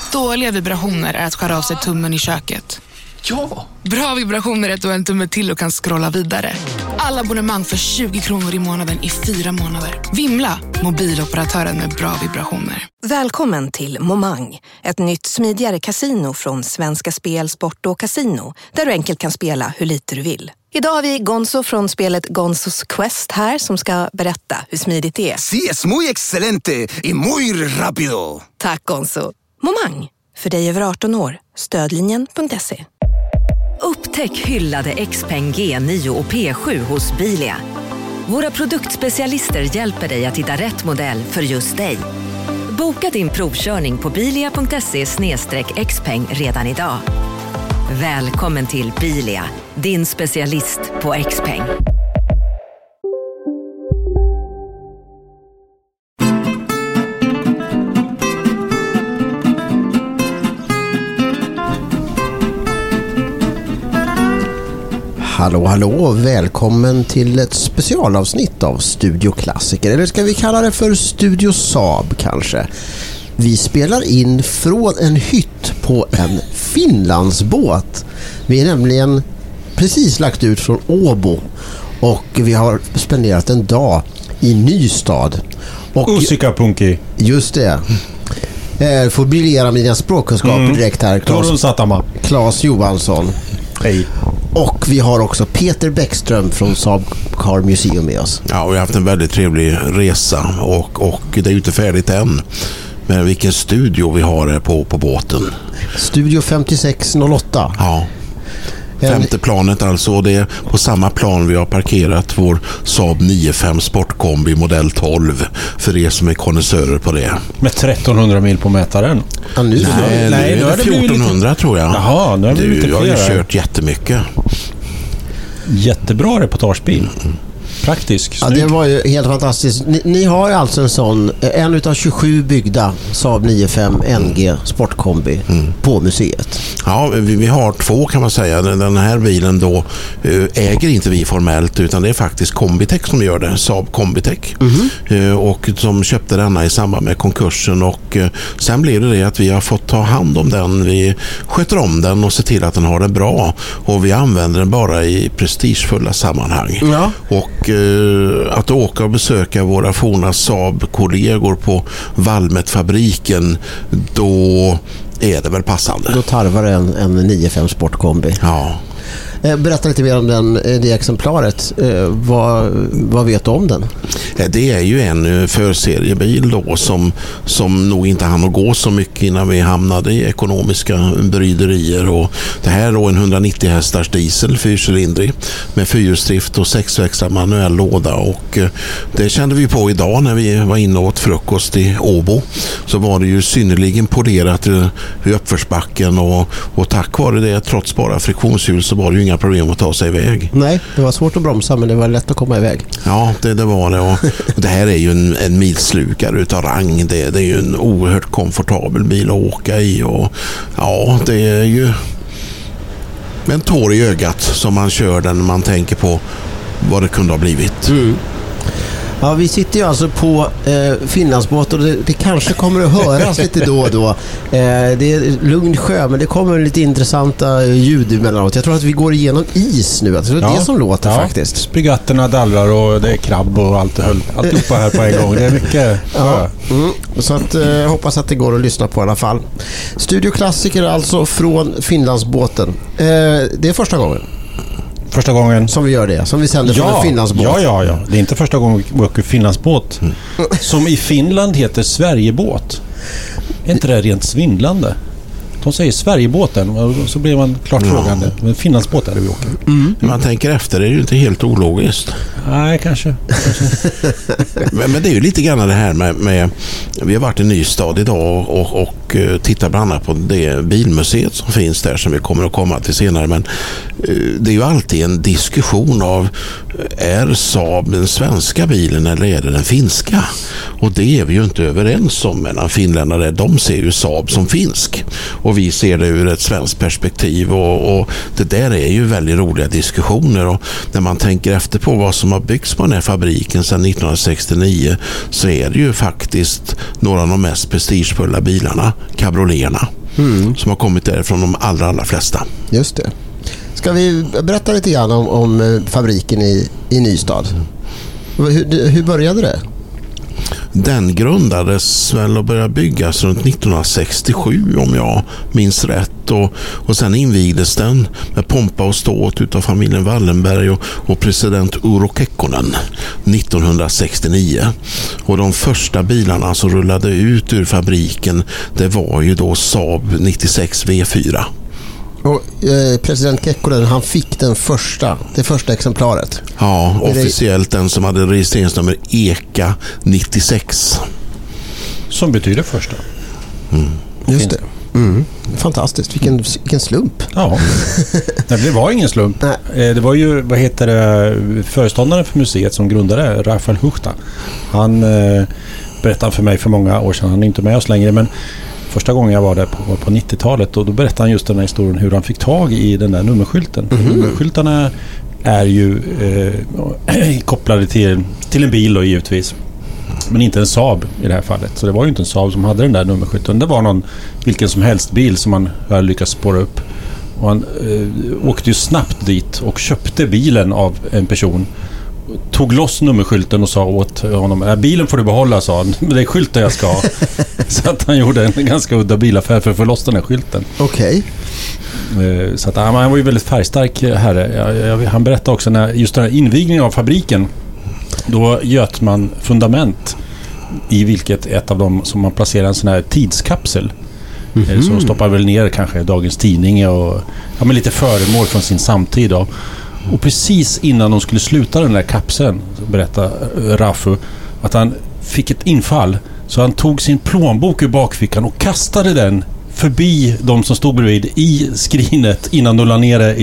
Dåliga vibrationer är att skära av sig tummen i köket. Ja! Bra vibrationer är att du har en tumme till och kan scrolla vidare. Alla abonnemang för 20 kronor i månaden i 4 månader. Vimla, mobiloperatören med bra vibrationer. Välkommen till Momang, ett nytt smidigare casino från Svenska Spel, Sport och Casino, där du enkelt kan spela hur lite du vill. Idag har vi Gonzo från spelet Gonzos Quest här som ska berätta hur smidigt det är. Sí, es muy excelente y muy rápido. Tack Gonzo. Momang, för dig över 18 år. Stödlinjen.se. Upptäck hyllade XPeng G9 och P7 hos Bilia. Våra produktspecialister hjälper dig att hitta rätt modell för just dig. Boka din provkörning på bilia.se/xpeng redan idag. Välkommen till Bilia, din specialist på XPeng. Hallå, hallå, välkommen till ett specialavsnitt av Studio Klassiker. Eller ska vi kalla det för Studio Saab kanske? Vi spelar in från en hytt på en Finlandsbåt. Vi är nämligen precis lagt ut från Åbo och vi har spenderat en dag i Nystad. Usikapunki. Just det. Får briljera med dina språkkunskaper direkt här. Claes Johansson. Hej. Och vi har också Peter Bäckström från Saab Car Museum med oss. Ja, vi har haft en väldigt trevlig resa och det är ju inte färdigt än. Men vilken studio vi har här på båten. Studio 5608. Ja. Femte planet alltså, det är på samma plan vi har parkerat vår Saab 9-5 Sportkombi modell 12 för er som är konnässörer på det. Med 1300 mil på mätaren. Ja, nu är det 1400 lite... tror jag. Jaha, nu har vi lite fler. Jag har ju kört jättemycket. Jättebra reportagebil. Praktisk. Ja, det var ju helt fantastiskt. Ni har ju alltså en sån, en utav 27 byggda Saab 9-5 NG Sportkombi på museet. Ja, vi har 2 kan man säga. Den här bilen då äger inte vi formellt, utan det är faktiskt Combitech som gör det. Saab Combitech. Och som köpte denna i samband med konkursen och sen blev det att vi har fått ta hand om den. Vi sköter om den och ser till att den har det bra. Och vi använder den bara i prestigefulla sammanhang. Ja. Och att åka och besöka våra forna Saab-kollegor på Valmet-fabriken, då är det väl passande. Då tarvar en 9-5 Sportkombi. Ja. Berätta lite mer om det exemplaret. Vad vet du om den? Det är ju en förseriebil då som nog inte hann att gå så mycket innan vi hamnade i ekonomiska bryderier. Och det här är då en 190 hästars diesel, 4-cylindrig med fyrhjulsdrift och 6-växlad manuell låda. Och det kände vi på idag när vi var inne och åt frukost i Åbo. Så var det ju synnerligen polerat i uppförsbacken och tack vare det, trots bara friktionshjul, så var det ju inga problem att ta sig iväg. Nej, det var svårt att bromsa men det var lätt att komma iväg. Ja, det var det. Och det här är ju en milslukare utav rang. Det är ju en oerhört komfortabel bil att åka i. Och ja, det är ju en tår i ögat som man kör den när man tänker på vad det kunde ha blivit. Ja, vi sitter ju alltså på Finlandsbåt och det kanske kommer att höras lite då och då. Det är lugn sjö, men det kommer lite intressanta ljud emellanåt. Jag tror att vi går igenom is nu. Alltså, det är det som låter faktiskt. Spygatterna dallrar och det är krabb och alltihopa här på en gång. Det är mycket sjö. Så att, jag hoppas att det går att lyssna på i alla fall. Studio Klassiker alltså från Finlandsbåten. Det är första gången. Första gången som vi gör det, som vi sänder från en Finlandsbåt. Ja. Det är inte första gången vi åker Finlandsbåt. Som i Finland heter Sverigebåt. Är inte det rent svindlande? De säger Sverigebåten och så blir man klart frågande. Men Finlandsbåt är det vi åker. Man tänker efter, det är ju inte helt ologiskt. Nej, kanske. Men det är ju lite grann det här med vi har varit i Nystad idag och tittar bland annat på det bilmuseet som finns där som vi kommer att komma till senare. Men det är ju alltid en diskussion av är Saab den svenska bilen eller är det den finska? Och det är vi ju inte överens om mellan finländare. De ser ju Saab som finsk och vi ser det ur ett svenskt perspektiv och det där är ju väldigt roliga diskussioner. Och när man tänker efter på vad som har byggts på den här fabriken sedan 1969 så är det ju faktiskt några av de mest prestigefulla bilarna. cabrioleterna som har kommit därifrån, de allra flesta. Just det. Ska vi berätta lite grann om fabriken i Nystad? Hur började det? Den grundades väl och började byggas runt 1967 om jag minns rätt, och sen invigdes den med pompa och ståt utav familjen Wallenberg och president Urho Kekkonen 1969. Och de första bilarna som rullade ut ur fabriken, det var ju då Saab 96 V4. Och president Kekkonen, han fick det första exemplaret. Ja, officiellt den som hade registreringsnummer EKA 96. Som betyder första. Just det. Fantastiskt, vilken slump. Ja, det var ingen slump. Det var ju, föreståndaren för museet som grundade, Rafael Huchta. Han berättade för mig för många år sedan, han är inte med oss längre, men första gången jag var där på 90-talet, och då berättade han just den här historien hur han fick tag i den där nummerskylten. Nummerskyltarna är ju kopplade till en bil då, givetvis. Men inte en Saab i det här fallet. Så det var ju inte en Saab som hade den där nummerskylten. Det var vilken som helst bil som man hade lyckats spåra upp. Och han åkte ju snabbt dit och köpte bilen av en person. Tog loss nummerskylten och sa åt honom: bilen får du behålla, sa han. Det är skylten jag ska ha. Så att han gjorde en ganska udda bilaffär för att få loss den här skylten. Okej. Så att han var ju väldigt färgstark herre. Han berättade också när just den här invigningen av fabriken, då göt man fundament i vilket ett av dem som man placerar en sån här tidskapsel. Så stoppar väl ner kanske dagens tidning och men lite föremål från sin samtid då. Och precis innan de skulle sluta den där kapseln, så berättade Rafu att han fick ett infall, så han tog sin plånbok ur bakfickan och kastade den förbi de som stod bredvid i skrinet innan de la ner det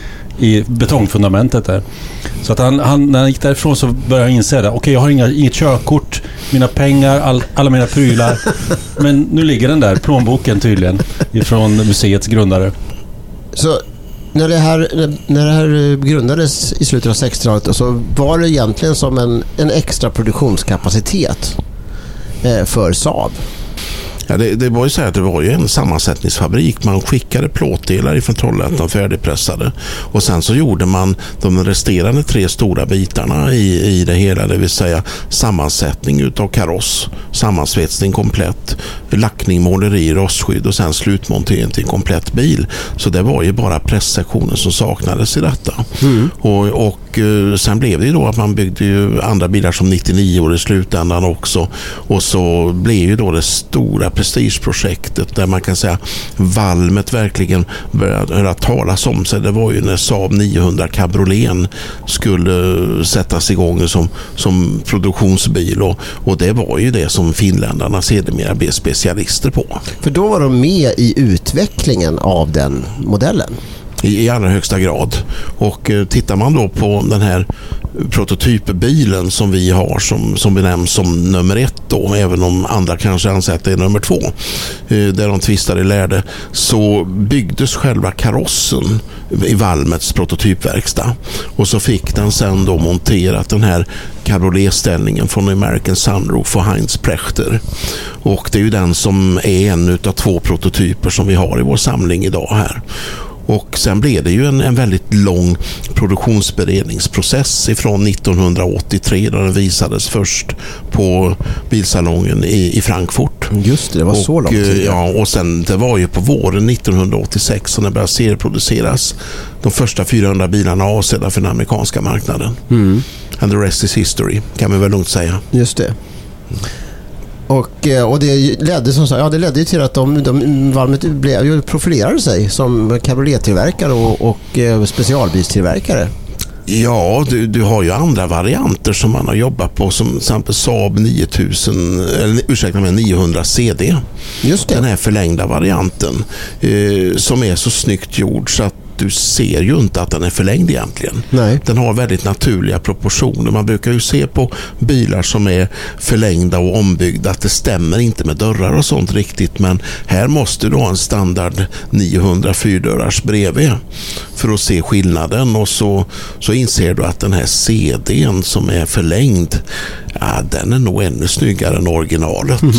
i betongfundamentet där. Så att han när han gick därifrån så började han inse det. Okej, jag har inget körkort, mina pengar, alla mina prylar. Men nu ligger den där plånboken tydligen ifrån museets grundare. Så när det här grundades i slutet av 60-talet, så var det egentligen som en extra produktionskapacitet för Saab. Ja, det var ju så här att det var ju en sammansättningsfabrik. Man skickade plåtdelar ifrån Trollhättan färdigpressade, och sen så gjorde man de resterande 3 stora bitarna i det hela, det vill säga sammansättning utav kaross, sammansvetsning komplett, lackning, måleri, rostskydd och sen slutmontering till en komplett bil. Så det var ju bara presssektionen som saknades i detta. Och sen blev det ju då att man byggde ju andra bilar som 99 år i slutändan också, och så blev ju då det stora prestigeprojektet där man kan säga Valmet verkligen började höra talas om sig. Det var ju när Saab 900 Cabriolet skulle sättas igång som produktionsbil, och det var ju det som finländarna sedermera blev specialister på. För då var de med i utvecklingen av den modellen. I allra högsta grad. Och tittar man då på den här prototypbilen som vi har som benämns som nummer 1 då, även om andra kanske anser att det är nummer 2, där de tvistade lärde, så byggdes själva karossen i Valmets prototypverkstad, och så fick den sen då monterat den här cabrioletställningen från American Sunroof och Heinz Prechter, och det är ju den som är en utav 2 prototyper som vi har i vår samling idag här. Och sen blev det ju en väldigt lång produktionsberedningsprocess ifrån 1983 då den visades först på bilsalongen i Frankfurt. Just det var så långt tid. Ja, och sen det var ju på våren 1986 som det började serieproduceras. De första 400 bilarna avsedda för den amerikanska marknaden. And the rest is history, kan man väl lugnt säga. Just det. Och det ledde som sagt, det ledde ju till att Valmet profilerade sig som cabriolettillverkare och specialbilstillverkare. Ja, du har ju andra varianter som man har jobbat på, som till exempel Saab 900 CD. Just det. Den här förlängda varianten som är så snyggt gjord så att du ser ju inte att den är förlängd egentligen. Nej. Den har väldigt naturliga proportioner. Man brukar ju se på bilar som är förlängda och ombyggda att det stämmer inte med dörrar och sånt riktigt, men här måste du ha en standard 900 fyrdörrars bredvid för att se skillnaden, och så inser du att den här CD:n som är förlängd, den är nog ännu snyggare än originalet.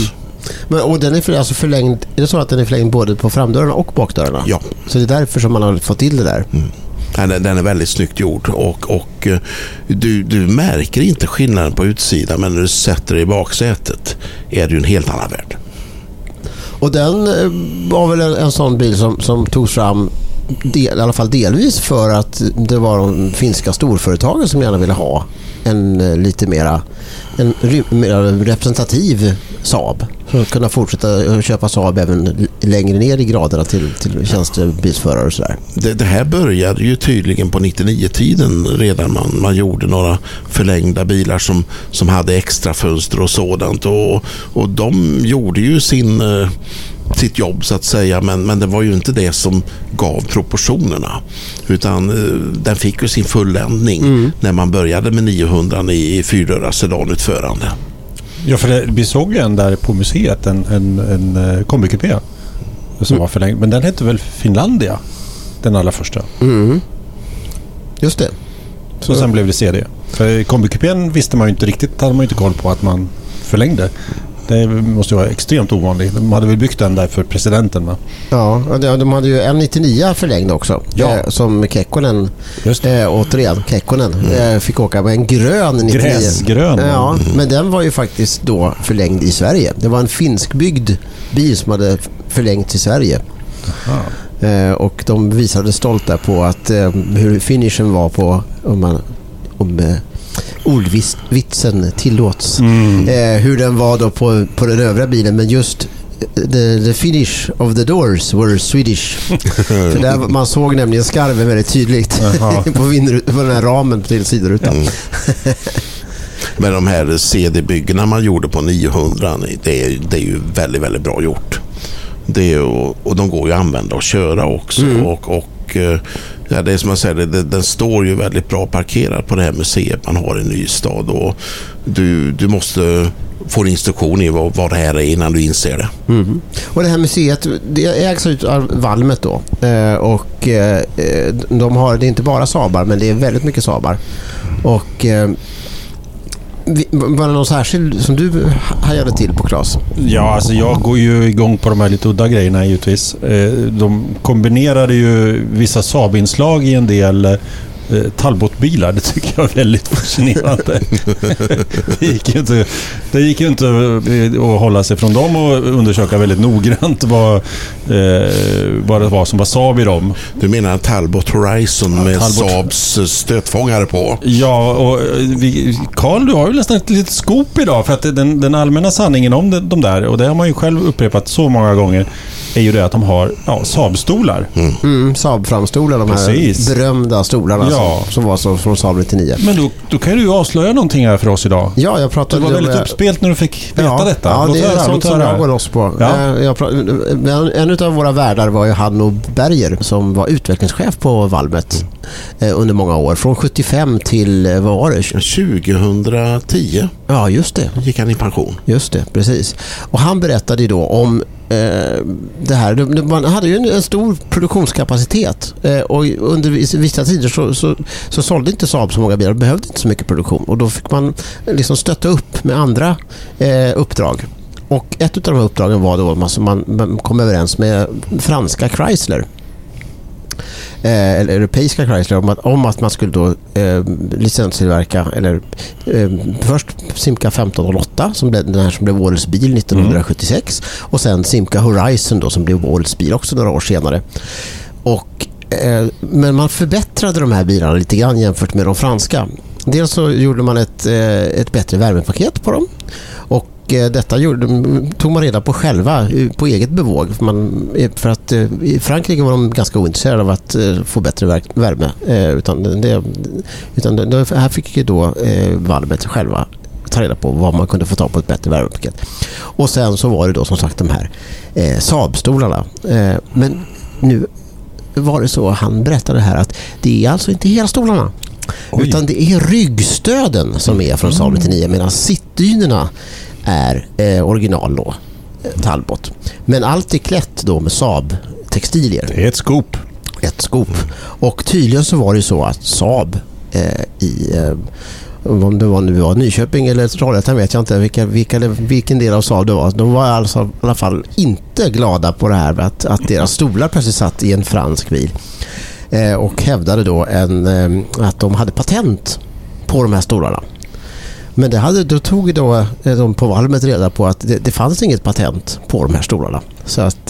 Men, och den är alltså förlängd, är det så att den är förlängd både på framdörrarna och bakdörrarna? Ja. Så det är därför som man har fått till det där? Den är väldigt snyggt gjord och du märker inte skillnaden på utsidan, men när du sätter dig i baksätet är det ju en helt annan värld. Och den var väl en sån bil som togs fram i alla fall delvis för att det var de finska storföretagen som gärna ville ha en lite mera representativ Saab, för att kunna fortsätta köpa Saab även längre ner i graderna till tjänstebilsförare och sådär. Det här började ju tydligen på 99-tiden redan man gjorde några förlängda bilar som hade extra fönster och sådant, och de gjorde ju sitt jobb så att säga, men det var ju inte det som gav proportionerna, utan den fick ju sin fulländning när man började med 900 i fyrdörrars sedanutförande. Ja, för vi såg ju en där på museet, en kombikupé som var förlängd, men den hette väl Finlandia, den allra första. Just det. Så sen blev det CD. För kombikupén visste man ju inte riktigt, hade man ju inte koll på att man förlängde. Det måste ju vara extremt ovanligt. De hade väl byggt den där för presidenten, va? Ja, de hade ju en 99 förlängd också. Ja. Som Kekkonen, återigen, Kekkonen fick åka med en grön 99. Gräsgrön. Ja, men den var ju faktiskt då förlängd i Sverige. Det var en finskbyggd bil som hade förlängt i Sverige. Och de visade stolt där på att hur finishen var på om ordvitsen tillåts. Hur den var då på den övriga bilen, men just the finish of the doors were Swedish. För där man såg nämligen skarven väldigt tydligt på den här ramen till sidorutan. Men de här CD-byggena man gjorde på 900, det är ju väldigt, väldigt bra gjort. Och de går ju att använda och köra också. Ja, det är som jag säger, den står ju väldigt bra parkerad på det här museet man har i Nystad, och du måste få en instruktion i vad det här är innan du inser det. Och det här museet, det ägs ut av Valmet då, och de har, det är inte bara Saabar, men det är väldigt mycket Saabar. Och var det någon särskild som du hajade till på, Claes? Ja, alltså jag går ju igång på de här lite udda grejerna givetvis. De kombinerade ju vissa Saab-inslag i en del Talbot-bilar. Det tycker jag är väldigt fascinerande. Det gick ju inte att hålla sig från dem och undersöka väldigt noggrant vad det var som var Saab i dem. Du menar Talbot Horizon med Saabs stötfångare på? Ja, och Carl, du har ju nästan ett litet skop idag, för att den allmänna sanningen om de där, och det har man ju själv upprepat så många gånger, är ju det att de har Saab-stolar. Saab-framstolar, de här berömda stolarna som var så från Saab 99. Men då kan du avslöja någonting här för oss idag. Ja, jag pratade... Du var väldigt uppspelt när du fick veta detta. Ja, det är sånt som jag går loss på. Ja. En av våra värdar var ju Hanno Berger, som var utvecklingschef på Valmet under många år. Från 75 till, vad var det? 2010. Ja, just det. Gick han i pension. Just det, precis. Och han berättade ju då om det här. Man hade ju en stor produktionskapacitet, och under vissa tider så sålde inte Saab så många bilar, behövde inte så mycket produktion, och då fick man liksom stötta upp med andra uppdrag. Och ett av de här uppdragen var då man kom överens med franska Chrysler, eller europeiska Chrysler, om att man skulle då licenstillverka, eller först Simca 1508 som blev den här som blev årets bil 1976, och sen Simca Horizon då som blev årets bil också några år senare. Och men man förbättrade de här bilarna lite grann jämfört med de franska. Dels så gjorde man ett bättre värmepaket på dem, och detta tog man reda på själva på eget bevåg, för att i Frankrike var de ganska ointresserade av att få bättre värme, utan här fick ju då Valmet själva ta reda på vad man kunde få ta på ett bättre värmepaket. Och sen så var det då som sagt de här Saab-stolarna, men nu var det så, han berättade här att det är alltså inte hela stolarna. Oj. Utan det är ryggstöden som är från Saab 99, medan sittdynorna är original då, Talbot. Men allt är klätt då med Saab-textilier. Det är ett skop. Och tydligen så var det så att Saab om det var nu var Nyköping eller Trollhättan vet jag inte vilken del av Saab det var. De var alltså i alla fall inte glada på det här att deras stolar plötsligt satt i en fransk bil. Och hävdade då att de hade patent på de här stolarna. Men då tog de på Valmet reda på att det fanns inget patent på de här stolarna. Så att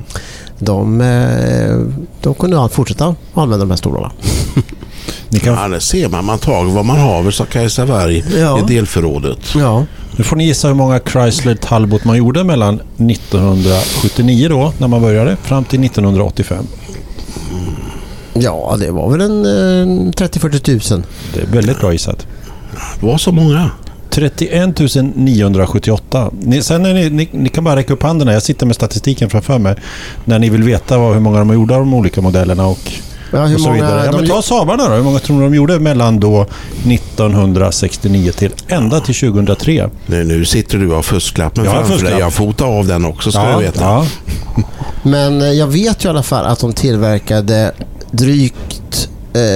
de kunde fortsätta använda de här stolarna. Ja, det ser man tar vad man har, så Kajsa Warg i delförrådet. Ja. Nu får ni gissa hur många Chrysler Talbot man gjorde mellan 1979 då, när man började, fram till 1985. Ja, det var väl en 30-40 000. Det är väldigt bra gissat. Det var så många. 31 978. Ni kan bara räcka upp handen. Jag sitter med statistiken framför mig. När ni vill veta hur många de gjorde av de olika modellerna och så vidare. Men ta Saabarna då. Hur många tror ni de gjorde mellan då 1969 till ända till 2003? Nu sitter du och fusklappen framför dig. Jag fotar av den också, ska jag veta. Ja. Men jag vet ju i alla fall att de tillverkade drygt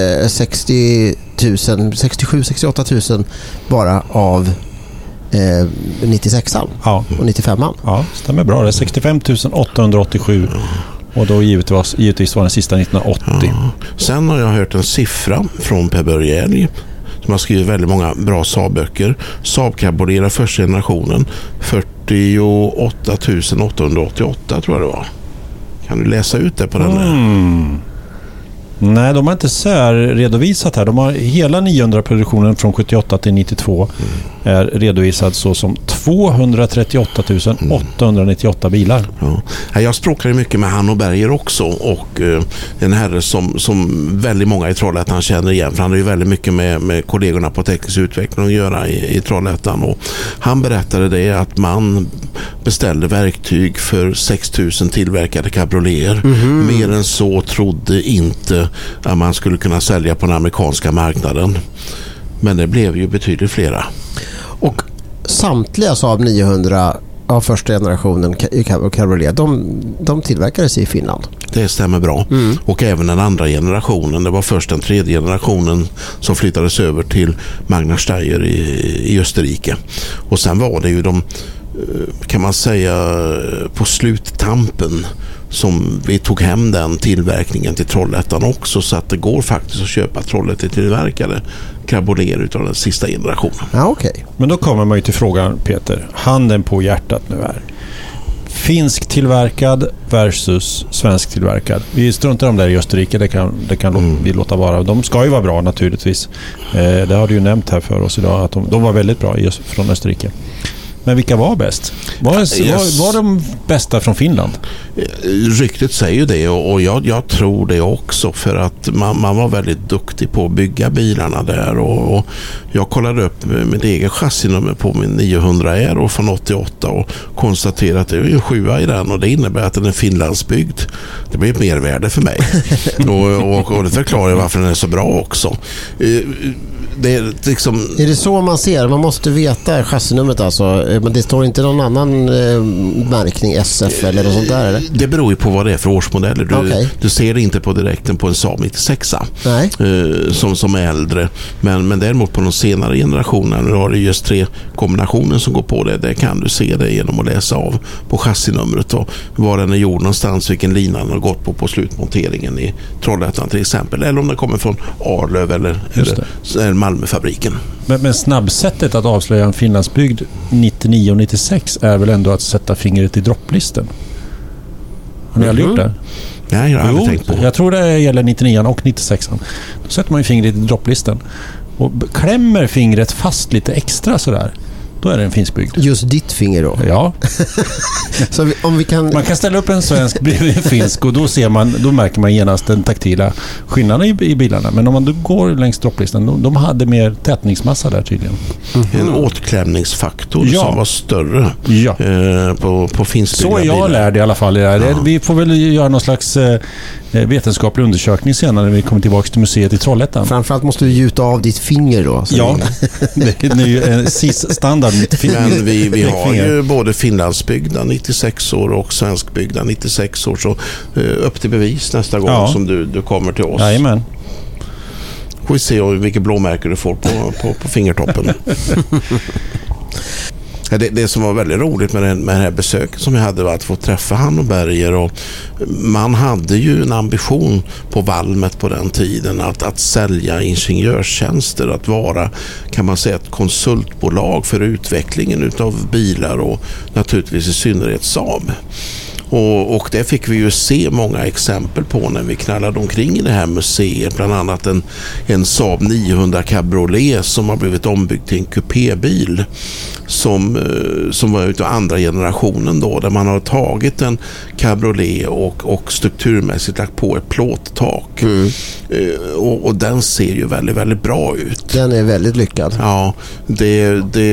67-68 000 bara av 96an och 95an. Ja, stämmer bra. Det är 65 887 och då givetvis var den sista 1980. Ja. Sen har jag hört en siffra från Per Börje som har skrivit väldigt många bra Saab-böcker. Saab Cabriolet första generationen 48 888 tror jag det var. Kan du läsa ut det på den där? Nej, de har inte redovisat här. De har hela 900-produktionen från 78 till 92 är redovisad så som 238 898 bilar. Ja. Jag språkar mycket med Hanno Berger också och en herre som väldigt många i Trollhättan känner igen, för han har ju väldigt mycket med kollegorna på teknisk utveckling att göra i Trollhättan, och han berättade det att man beställde verktyg för 6 000 tillverkade cabrioleter. Mer än så trodde inte att man skulle kunna sälja på den amerikanska marknaden. Men det blev ju betydligt flera. Och samtliga Saab 900 av första generationen Cabriolet, de tillverkades i Finland. Det stämmer bra. Och även den andra generationen. Det var först den tredje generationen som flyttades över till Magna Steyr i Österrike. Och sen var det ju kan man säga, på sluttampen som vi tog hem den tillverkningen till Trollhättan också, så att det går faktiskt att köpa Trollhättan-tillverkade Cabriolet utav den sista generationen. Ja, okay. Men då kommer man ju till frågan, Peter. Handen på hjärtat nu här. Finsk tillverkad versus svensk tillverkad. Vi struntar om det i Österrike, det kan vi låta vara. De ska ju vara bra naturligtvis. Det har du ju nämnt här för oss idag, att de var väldigt bra från Österrike. Men vilka var bäst? Var de bästa från Finland? Ryktet säger ju det, och jag tror det också, för att man var väldigt duktig på att bygga bilarna där, och jag kollade upp mitt egen chassinummer på min 900 Aero från 88 och konstaterade att det är en 7 i den, och det innebär att den är finlandsbyggd. Det blir ett mervärde för mig. och det förklarar varför den är så bra också. Det är liksom... Är det så man ser? Man måste veta chassinumret alltså. Men det står inte någon annan märkning, SF eller något sånt där, eller? Det beror ju på vad det är för årsmodeller. Du ser det inte på direkten på en Saab 96 som är äldre. Men däremot på de senare generationerna, nu har det just 3-kombinationen som går på det. Där kan du se det genom att läsa av på chassinumret och var den är gjord någonstans, vilken lina den har gått på slutmonteringen i Trollhättan till exempel. Eller om den kommer från Arlöv eller Malmöfabriken. Men snabbsättet att avslöja en finlandsbyggd 99 och 96 är väl ändå att sätta fingret i dropplisten. Har ni aldrig gjort det? Nej, jag har aldrig tänkt på. Jag tror det gäller 99 och 96. Då sätter man ju fingret i dropplisten och klämmer fingret fast lite extra sådär. Då är det en finskbyggd. Just ditt finger då? Ja. Så om vi kan... Man kan ställa upp en svensk bredvid en finsk och då märker man genast den taktila skillnaden i bilarna. Men om man går längs dropplistan, de hade mer tätningsmassa där tydligen. En åtklämningsfaktor som var större på finskbyggda bilar. Så jag lärde i alla fall det där. Vi får väl göra någon slags vetenskaplig undersökning senare när vi kommer tillbaka till museet i Trollhättan. Framförallt måste du gjuta av ditt finger då. Ja, det är ju SIS-standard. Men vi har ju både finlandsbyggda 96 år och svenskbyggda 96 år, så upp till bevis nästa gång som du kommer till oss. Jajamän. Får vi se vilket blåmärke du får på fingertoppen. Det som var väldigt roligt med det här besöket som jag hade var att få träffa han och Berger, och man hade ju en ambition på Valmet på den tiden att sälja ingenjörstjänster, att vara, kan man säga, ett konsultbolag för utvecklingen utav bilar och naturligtvis i synnerhet Saab. Och det fick vi ju se många exempel på när vi knallade omkring i det här museet. Bland annat en Saab 900 Cabriolet som har blivit ombyggd till en kupébil som var utav andra generationen då, där man har tagit en Cabriolet och strukturmässigt lagt på ett plåttak. Och den ser ju väldigt, väldigt bra ut. Den är väldigt lyckad. Ja, det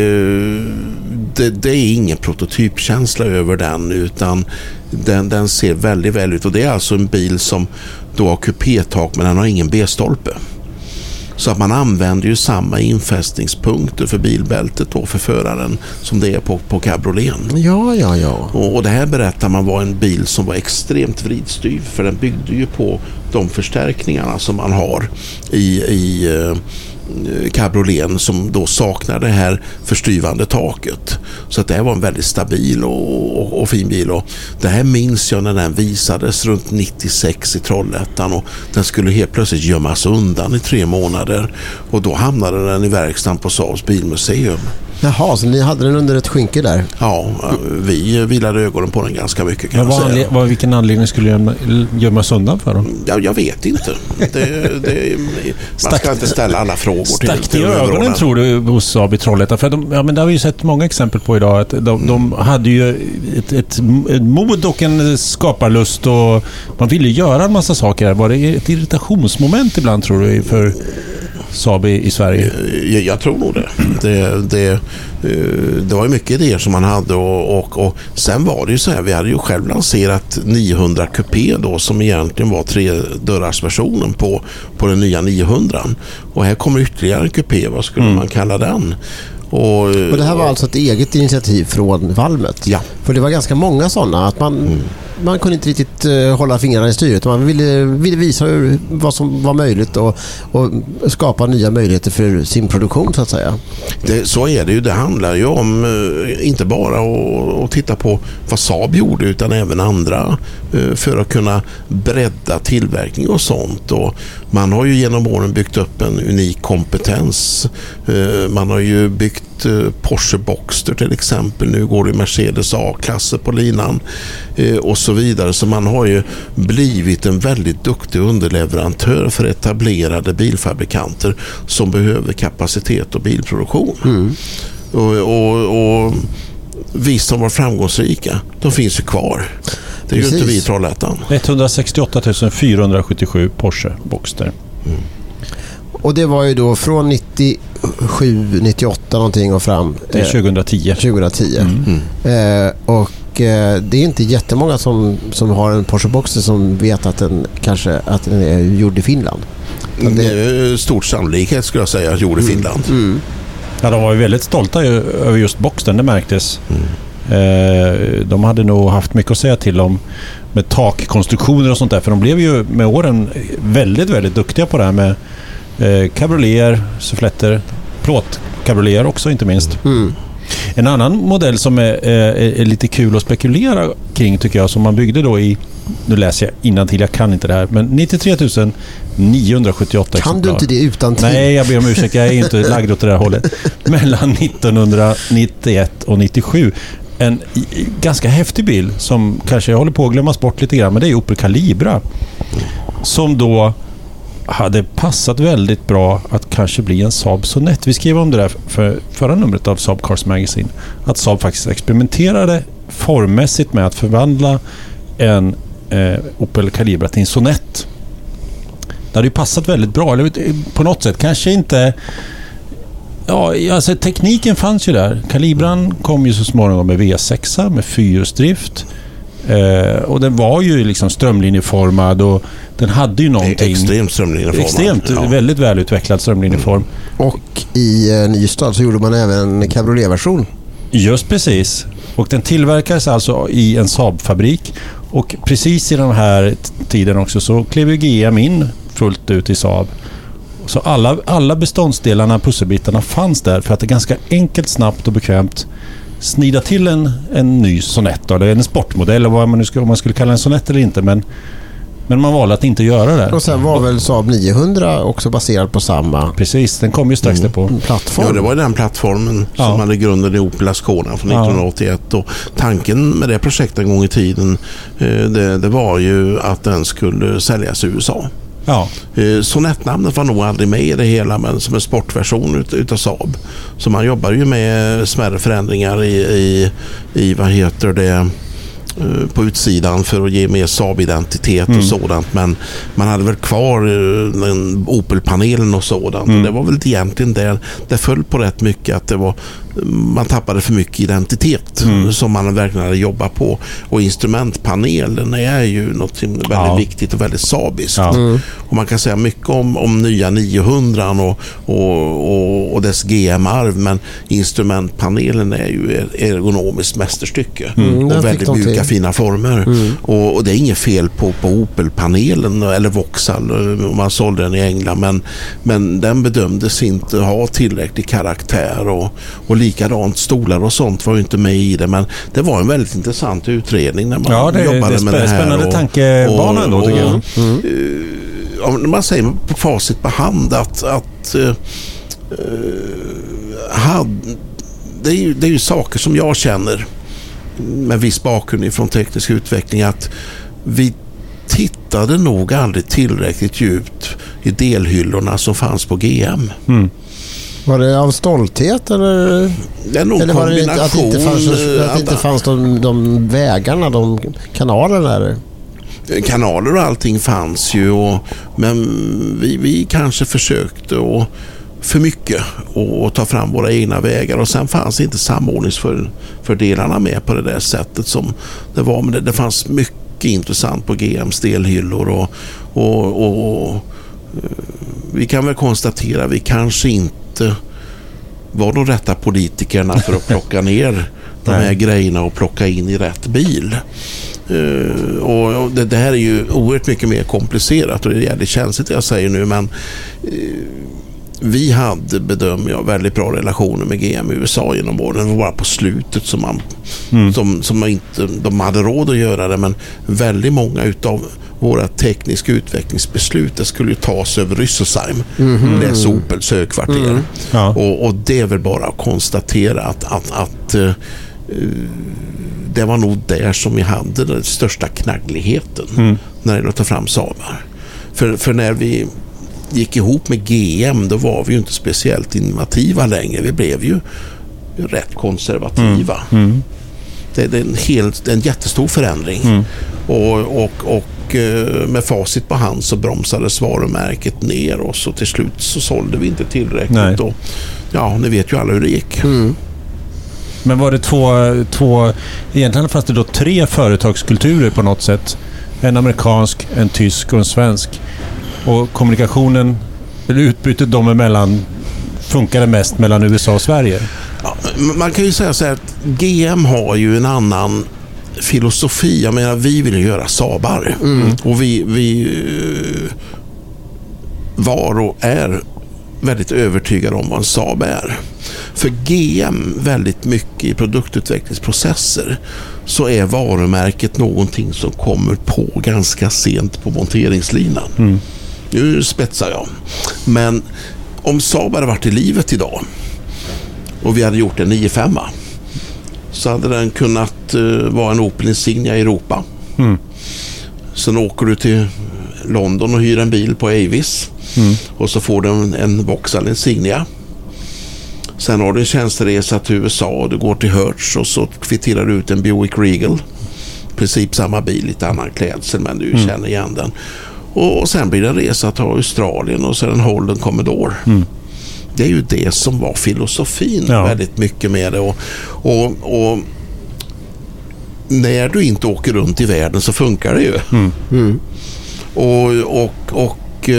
är ingen prototypkänsla över den, utan den ser väldigt väl ut, och det är alltså en bil som då har kupétak men den har ingen B-stolpe. Så att man använder ju samma infästningspunkter för bilbältet då för föraren som det är på Cabrioleten. Ja. Och det här berättar man var en bil som var extremt vridstyv, för den byggde ju på de förstärkningarna som man har i Cabrioleten, som då saknar det här förstyvande taket. Så att det här var en väldigt stabil och fin bil, och det här minns jag när den visades runt 96 i Trollhättan, och den skulle helt plötsligt gömmas undan i 3 månader, och då hamnade den i verkstaden på Saabs bilmuseum. Jaha, så ni hade den under ett skynke där? Ja, vi vilade ögonen på den ganska mycket, kan jag säga. Vilken anledning skulle gömmas undan för dem? Ja, jag vet inte. Man ska inte ställa alla frågor till. Stack i ögonen, tror du, hos Saab i Trollhättan? För men det har vi ju sett många exempel på idag. Att de hade ju ett mod och en skaparlust, och man ville göra en massa saker. Var det ett irritationsmoment ibland, tror du, för Saab i Sverige? Jag tror nog det. Det var ju mycket idéer som man hade, och sen var det ju så här, vi hade ju själv lanserat 900 Coupé då, som egentligen var 3-dörrarsversionen på den nya 900. Och här kommer ytterligare en Coupé, vad skulle man kalla den? Och det här var alltså ett eget initiativ från Valmet? Ja. För det var ganska många sådana, att man kunde inte riktigt hålla fingrarna i styret. Man ville visa vad som var möjligt och skapa nya möjligheter för sin produktion, så att säga. Så är det ju. Det handlar ju om inte bara att titta på vad Saab gjorde, utan även andra, för att kunna bredda tillverkning och sånt. Och man har ju genom åren byggt upp en unik kompetens. Man har ju byggt Porsche Boxster till exempel. Nu går det Mercedes A-klasser på linan och så vidare. Så man har ju blivit en väldigt duktig underleverantör för etablerade bilfabrikanter som behöver kapacitet och bilproduktion. Och vi som var framgångsrika, de finns ju kvar. Det är ju inte vi i Trollhättan. 168 477 Porsche Boxster. Och det var ju då från 97, 98 någonting och fram till 2010. Och det är inte jättemånga som har en Porsche Boxster som vet att den är gjord i Finland. Det är stort sannolikhet, skulle jag säga, att gjord i Finland. Ja, de var ju väldigt stolta över just Boxstern, det märktes. De hade nog haft mycket att säga till om med takkonstruktioner och sånt där, för de blev ju med åren väldigt, väldigt duktiga på det här med cabrioleter, suffletter, plåtcabrioleter också, inte minst. En annan modell som är lite kul att spekulera kring, tycker jag, som man byggde då i, nu läser jag innantill, jag kan inte det här, men 93 978 Kan du inte det utan till? Nej, jag ber om ursäkt, jag är inte lagd åt det där hållet. Mellan 1991 och 97. En ganska häftig bil som kanske håller på att glömmas bort lite grann, men det är Opel Calibra, som då hade passat väldigt bra att kanske bli en Saab Sonett. Vi skrev om det där för förra numret av Saab Cars Magazine, att Saab faktiskt experimenterade formmässigt med att förvandla en Opel Calibra till en Sonett. Det hade ju passat väldigt bra, eller på något sätt, kanske inte. Ja, alltså tekniken fanns ju där. Calibran kom ju så småningom med V6 med fyrhjulsdrift. Och den var ju liksom strömlinjeformad, och den hade ju någonting extremt strömlinjeformad. Extremt, väldigt välutvecklad strömlinjeform. Och i Nystad så gjorde man även en cabriolet-version. Just precis. Och den tillverkades alltså i en Saab-fabrik. Och precis i den här tiden också så klev ju GM in fullt ut i Saab. Så alla beståndsdelarna, pusselbitarna fanns där för att det är ganska enkelt, snabbt och bekvämt snida till en ny Sonett då, eller en sportmodell eller vad man nu om man skulle kalla en Sonett eller inte, men man valde att inte göra det. Och sen var väl Saab 900 också baserad på samma. Precis, den kom ju strax på plattform. Ja, det var den plattformen som hade grunden i Opel Ascona från 1981 och tanken med det projektet en gång i tiden det var ju att den skulle säljas i USA. Ja. Sonett-namnet var nog aldrig med i det hela, men som en sportversion utav Saab. Så man jobbar ju med smärre förändringar i vad heter det, på utsidan för att ge mer Saab-identitet och sådant, men man hade väl kvar den Opel-panelen och sådant och det var väl egentligen där det föll på rätt mycket att det var man tappade för mycket identitet som man verkligen hade jobbat på, och instrumentpanelen är ju något väldigt viktigt och väldigt sabiskt och man kan säga mycket om nya 900 och dess GM-arv, men instrumentpanelen är ju ett ergonomiskt mästerstycke och väldigt mjuka fina former och det är inget fel på Opel-panelen eller Vauxhall om man sålde den i England, men den bedömdes inte ha tillräcklig karaktär och likadant stolar och sånt var ju inte med i det, men det var en väldigt intressant utredning när man jobbade med det här. Spännande tankebana ändå tycker jag. När man säger på facit på hand att det är ju saker som jag känner med viss bakgrund från teknisk utveckling, att vi tittade nog aldrig tillräckligt djupt i delhyllorna som fanns på GM. Var det av stolthet eller? Det är nog eller var det att det inte fanns de vägarna, de kanalerna där? Kanaler och allting fanns ju, men vi kanske försökte för mycket och ta fram våra egna vägar, och sen fanns inte samordningsfördelarna med på det där sättet som det var, men det fanns mycket intressant på GMs delhyllor och vi kan väl konstatera att vi kanske inte var de rätta politikerna för att plocka ner de här grejerna och plocka in i rätt bil. Och det här är ju oerhört mycket mer komplicerat och det är jävligt känsligt jag säger nu, men vi hade, bedömer jag, väldigt bra relationer med GM i USA genom åren. Det var bara på slutet som de hade råd att göra det, men väldigt många utav våra tekniska utvecklingsbeslut det skulle ju tas över Rüsselsheim, det är Opels högkvarter. Och det är väl bara att konstatera att det var nog där som vi hade den största knaggligheten när det gäller att ta fram Saabar. För när vi gick ihop med GM då var vi ju inte speciellt innovativa längre. Vi blev ju rätt konservativa. Det är en jättestor förändring. Och med facit på hand så bromsades varumärket ner och så till slut så sålde vi inte tillräckligt. Och, ni vet ju alla hur det gick. Men var det två egentligen fanns det då 3 företagskulturer på något sätt. En amerikansk, en tysk och en svensk. Och kommunikationen, eller utbytet dem emellan funkade mest mellan USA och Sverige. Ja, man kan ju säga så här att GM har ju en annan filosofi. Jag menar, vi vill göra Saabar. Och vi var och är väldigt övertygade om vad en Saab är. För GM väldigt mycket i produktutvecklingsprocesser så är varumärket någonting som kommer på ganska sent på monteringslinan. Nu spetsar jag. Men om Saab hade varit i livet idag och vi hade gjort en 9-5 så hade den kunnat vara en Opel Insignia i Europa. Sen åker du till London och hyr en bil på Avis och så får du en Vauxhall Insignia. Sen har du en tjänsteresa till USA och du går till Hertz och så kvitterar du ut en Buick Regal. I princip samma bil, lite annan klädsel, men du känner igen den. Och sen blir det en resa till Australien och sen en Holden Commodore. Det är ju det som var filosofin väldigt mycket med det. Och när du inte åker runt i världen så funkar det ju. Och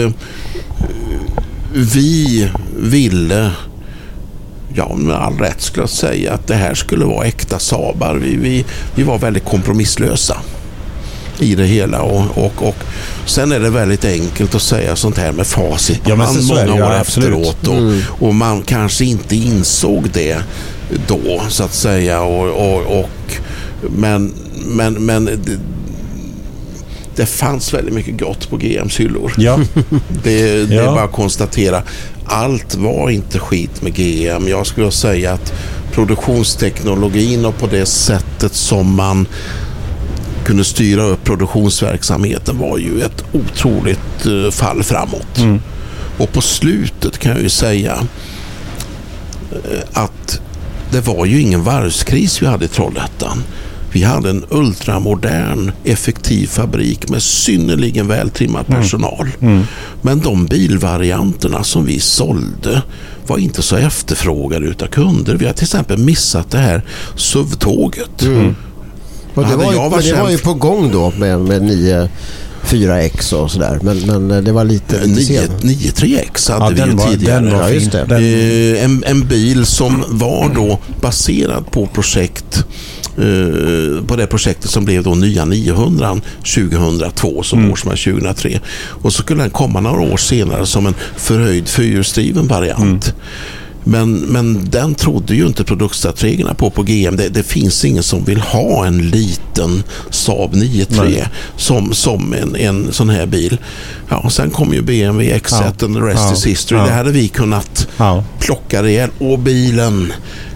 vi ville, med all rätt skulle jag säga, att det här skulle vara äkta Saabar. Vi var väldigt kompromisslösa. i det hela och sen är det väldigt enkelt att säga sånt här med facit på många år efteråt och man kanske inte insåg det då så att säga men det fanns väldigt mycket gott på GMs hyllor. Ja. Det är bara att konstatera. Allt var inte skit med GM. Jag skulle säga att produktionsteknologin och på det sättet som man kunde styra upp produktionsverksamheten var ju ett otroligt fall framåt. Och på slutet kan jag ju säga att det var ju ingen varvskris vi hade i Trollhättan. Vi hade en ultramodern, effektiv fabrik med synnerligen vältrimmad personal. Men de bilvarianterna som vi sålde var inte så efterfrågade utav kunder. Vi har till exempel missat det här SUV-tåget. Och det var ju på gång då med 94X och sådär. Men det var lite 93X hade vi ju tidigare. En bil som var då baserad på på det projektet som blev då nya 900 2002 som årsmär 2003. Och så skulle den komma några år senare som en förhöjd fyrhjulsdriven variant. Men den trodde ju inte produktstrategerna på GM. Det finns ingen som vill ha en liten Saab 9-3 som en sån här bil. Ja, sen kom ju BMW X1 and the rest is history. Det hade vi kunnat plocka rejält. Och bilen,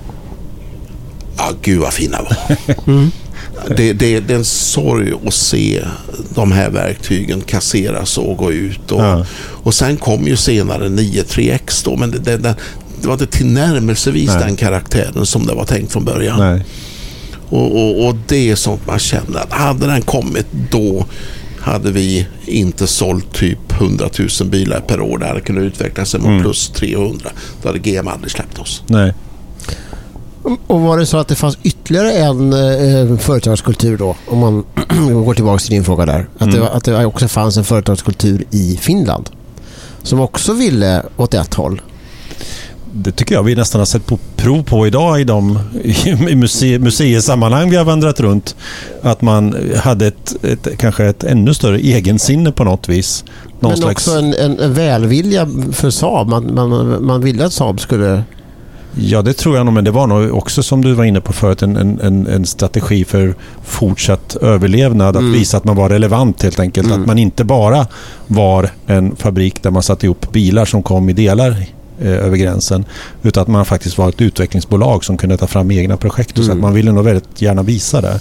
gud vad fina var. Det är en sorg att se de här verktygen kasseras och gå ut. Och sen kom ju senare 9-3X då, men det var inte tillnärmelsevis den karaktären som det var tänkt från början. Nej. Och det är sånt man känner att hade den kommit då hade vi inte sålt typ 100 000 bilar per år. Det hade kunnat utveckla sig mot plus 300. Då hade GM aldrig släppt oss. Nej. Och var det så att det fanns ytterligare en företagskultur då, om man går tillbaka till din fråga där, att det också fanns en företagskultur i Finland som också ville åt ett håll? Det tycker jag vi nästan har sett på prov på idag i museisammanhang vi har vandrat runt, att man hade kanske ett ännu större egensinne på något vis. Men också en välvilja för Saab. Man ville att Saab skulle... Ja, det tror jag nog, men det var nog också, som du var inne på förut, en strategi för fortsatt överlevnad, att visa att man var relevant helt enkelt, att man inte bara var en fabrik där man satte ihop bilar som kom i delar över gränsen, utan att man faktiskt var ett utvecklingsbolag som kunde ta fram egna projekt, så att man ville nog väldigt gärna visa det.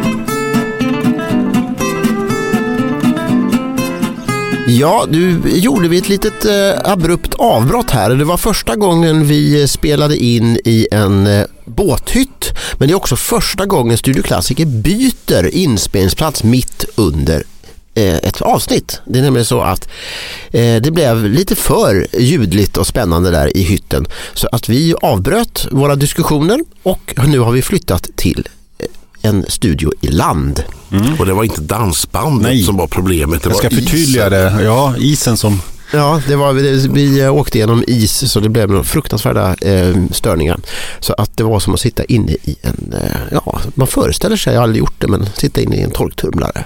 Ja, du gjorde vi ett litet abrupt avbrott här. Det var första gången vi spelade in i en båthytt, men det är också första gången Studio Klassiker byter inspelningsplats mitt under ett avsnitt. Det är nämligen så att det blev lite för ljudligt och spännande där i hytten, så att vi avbröt våra diskussioner och nu har vi flyttat till en studio i land. Och det var inte dansbandet som var problemet. Det Jag ska var förtydliga det. Ja, isen som... Ja, vi åkte genom is, så det blev fruktansvärda störningar. Så att det var som att sitta inne i en... man föreställer sig, jag har aldrig gjort det, men sitta inne i en torktumlare.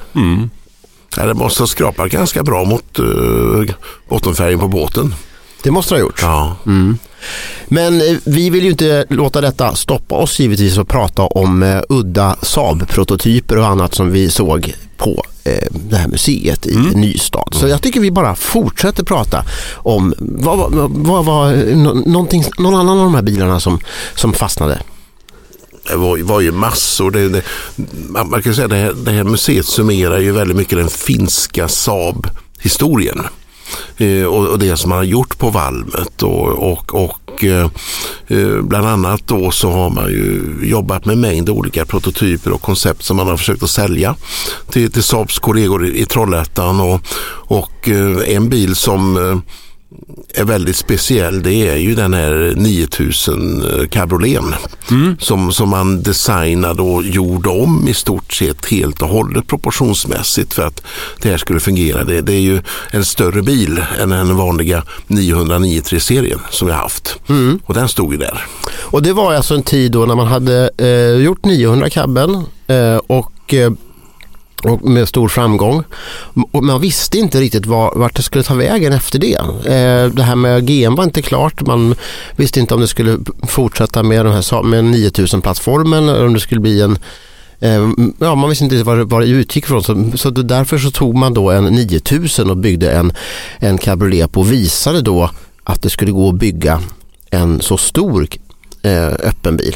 Ja, det måste ha skrapat ganska bra mot bottenfärgen på båten. Det måste ha gjort. Ja. Men vi vill ju inte låta detta stoppa oss givetvis att prata om udda Saab-prototyper och annat som vi såg på det här museet i Nystad. Så jag tycker vi bara fortsätter prata om vad var någon annan av de här bilarna som fastnade. Det var ju massor. Man kan säga det här museet summerar ju väldigt mycket den finska Saab-historien. Och det som man har gjort på Valmet och bland annat då så har man ju jobbat med mängd olika prototyper och koncept som man har försökt att sälja till Saabs kollegor i Trollhättan och en bil som är väldigt speciell, det är ju den här 9000 Cabriolet som man designade och gjorde om i stort sett helt och hållet proportionsmässigt för att det här skulle fungera. Det är ju en större bil än den vanliga 993-serien som vi har haft. Och den stod ju där. Och det var alltså en tid då när man hade gjort 900 cabben och och med stor framgång. Och man visste inte riktigt vart det skulle ta vägen efter det. Det här med GM var inte klart. Man visste inte om det skulle fortsätta med den här med 9000-plattformen eller om det skulle bli en man visste inte vad det utgick från. Så därför så tog man då en 9000 och byggde en cabriolet på och visade då att det skulle gå att bygga en så stor öppen bil.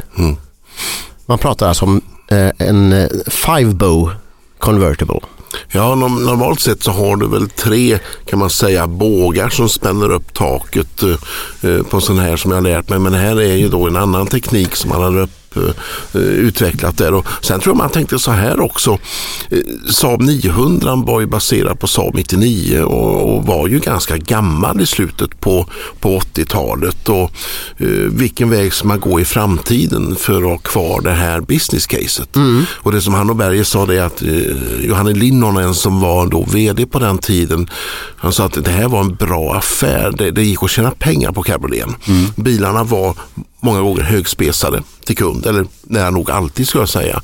Man pratar alltså om en 5-bow convertible. Ja, normalt sett så har du väl 3, kan man säga, bågar som spänner upp taket på sån här som jag har lärt mig. Men det här är ju då en annan teknik som man har utvecklat där. Och sen tror jag man tänkte så här också. Saab 900 var ju baserad på Saab 99 och var ju ganska gammal i slutet på 80-talet. Och vilken väg ska man gå i framtiden för att ha kvar det här business-caset? Och det som Hanno Berger sa, det är att Johanne Linnonen som var då vd på den tiden, han sa att det här var en bra affär. Det gick att tjäna pengar på cabrioleten. Bilarna var många gånger högspesade till kund, eller nära nog alltid skulle jag säga.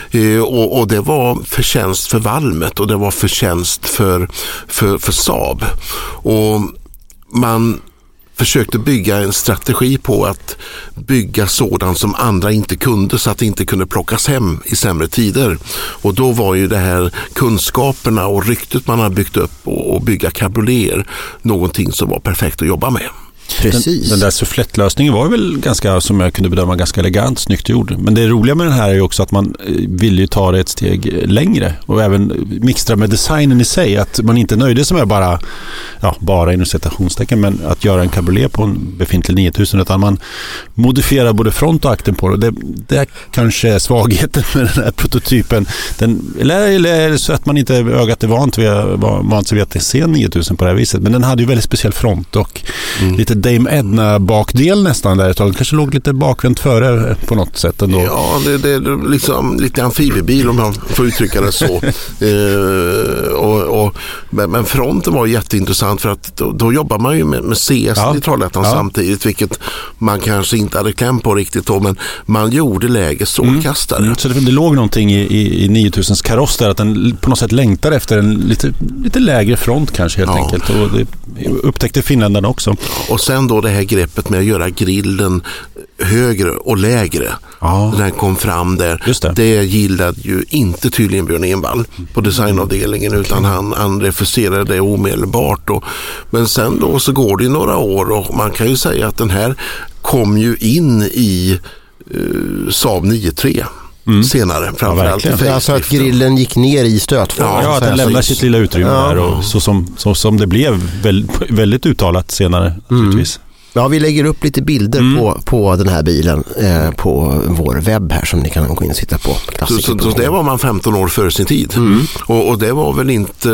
Och det var förtjänst för Valmet och det var förtjänst för Saab. Och man försökte bygga en strategi på att bygga sådant som andra inte kunde, så att det inte kunde plockas hem i sämre tider. Och då var ju det här kunskaperna och ryktet man har byggt upp och bygga cabrioleter någonting som var perfekt att jobba med. Precis. Den där sufflettlösningen var väl ganska, som jag kunde bedöma, ganska elegant, snyggt gjord. Men det roliga med den här är ju också att man vill ju ta det ett steg längre och även mixtra med designen i sig. Att man inte nöjde sig med bara inom citationstecken, men att göra en cabriolet på en befintlig 9000, utan man modifierar både front och akten på det. Det kanske är svagheten med den här prototypen. Eller så att man inte ögat är vant sig vid att se en 9000 på det här viset. Men den hade ju väldigt speciell front och lite Dame Edna-bakdel nästan där. Det kanske låg lite bakvänt före på något sätt ändå. Ja, det är liksom lite amfibiebil om man får uttrycka det så. Men fronten var jätteintressant för att då jobbar man ju med CS i Trollhättan samtidigt, vilket man kanske inte hade kläm på riktigt då, men man gjorde läge strålkastare. Så det låg någonting i 9000s kaross där, att den på något sätt längtar efter en lite lägre front kanske helt enkelt, och det upptäckte finländarna också. Och sen då det här greppet med att göra grillen högre och lägre. Den kom fram där. Det gillade ju inte tydligen Björn Envall på designavdelningen, utan han refuserade det omedelbart. Men sen då så går det några år och man kan ju säga att den här kom ju in i Saab 9-3. Senare, framförallt. Alltså att grillen gick ner i stötform. Ja, att den lämnar sitt lilla utrymme där, och så som det blev väldigt uttalat senare naturligtvis. Ja, vi lägger upp lite bilder på den här bilen på vår webb här som ni kan gå in och sitta på. Så det var man 15 år före sin tid. Och det var väl inte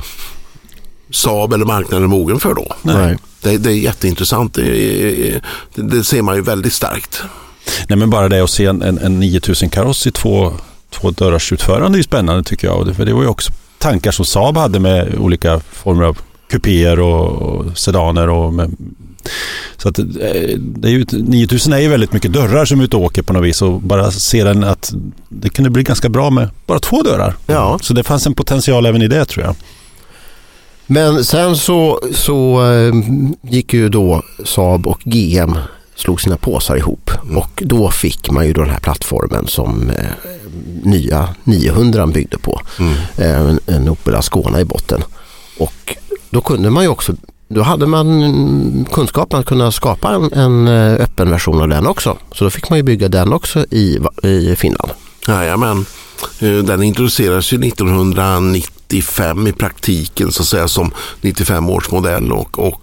Saab eller marknaden mogen för då. Nej. Det är jätteintressant. Det ser man ju väldigt starkt. Nej, men bara det att se en 9000 kaross i två dörrars utförande är ju spännande tycker jag. För det var ju också tankar som Saab hade med olika former av kupéer och sedaner. Så att det är ju, 9000 är ju väldigt mycket dörrar som är ute och åker på något vis, och bara se den att det kunde bli ganska bra med bara 2 dörrar. Ja. Så det fanns en potential även i det, tror jag. Men sen så gick ju då Saab och GM slog sina påsar ihop, och då fick man ju då den här plattformen som nya 900 byggde på, en Opel Ascona i botten, och då kunde man ju också, då hade man kunskapen att kunna skapa en öppen version av den också, så då fick man ju bygga den också i Finland. Jajamän, den introducerades ju 1995 i praktiken så att säga som 95 års modell, och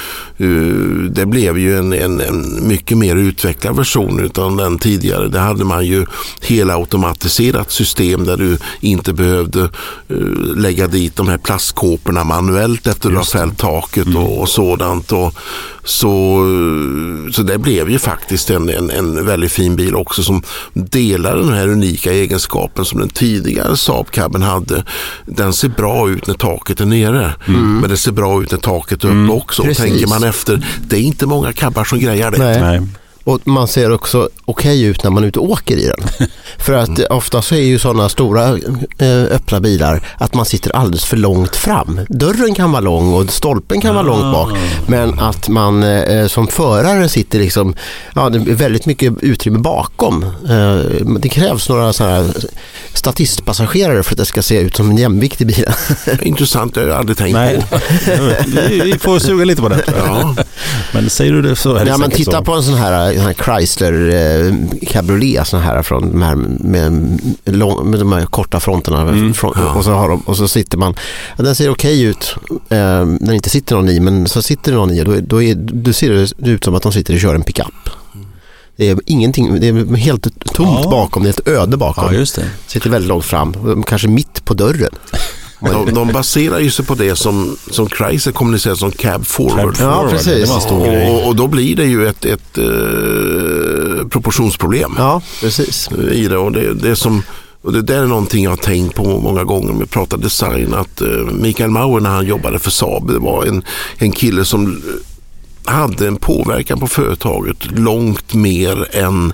det blev ju en mycket mer utvecklad version utan den tidigare. Det hade man ju hela automatiserat system där du inte behövde lägga dit de här plastkåporna manuellt efter att ha fällt taket och sådant. Så det blev ju faktiskt en väldigt fin bil också som delar den här unika egenskapen som den tidigare Saab-cabben hade. Den ser bra ut när taket är nere, men det ser bra ut när taket är uppe också. Och tänker man efter, det är inte många cabbar som grejar det. Nej. Och man ser också okej ut när man är ute och åker i den. För att ofta så är ju sådana stora öppna bilar att man sitter alldeles för långt fram. Dörren kan vara lång och stolpen kan vara långt bak. Men att man som förare sitter liksom, ja, det är väldigt mycket utrymme bakom. Det krävs några sådana här statistpassagerare för att det ska se ut som en jämvikt i bilen. Intressant, jag har aldrig tänkt på. Vi får suga lite på det. Ja. Men säger du det så är det men titta så. På en sån här Chrysler Cabriolet sån här från de här med de här korta fronterna och så sitter man. Den ser okej ut när det inte sitter någon i, men så sitter det någon i då ser det ut som att de sitter och kör en pickup. Det är ingenting, det är helt tomt bakom, det är ett öde bakom. Ja, just det. Sitter väldigt långt fram, kanske mitt på dörren. De baserar ju sig på det som Chrysler kommunicerar som cab forward. Ja, precis. Och då blir det ju ett proportionsproblem. Ja, precis. I det, och det där är någonting jag har tänkt på många gånger när vi pratar design, att Michael Mauer när han jobbade för Saab, det var en kille som hade en påverkan på företaget långt mer än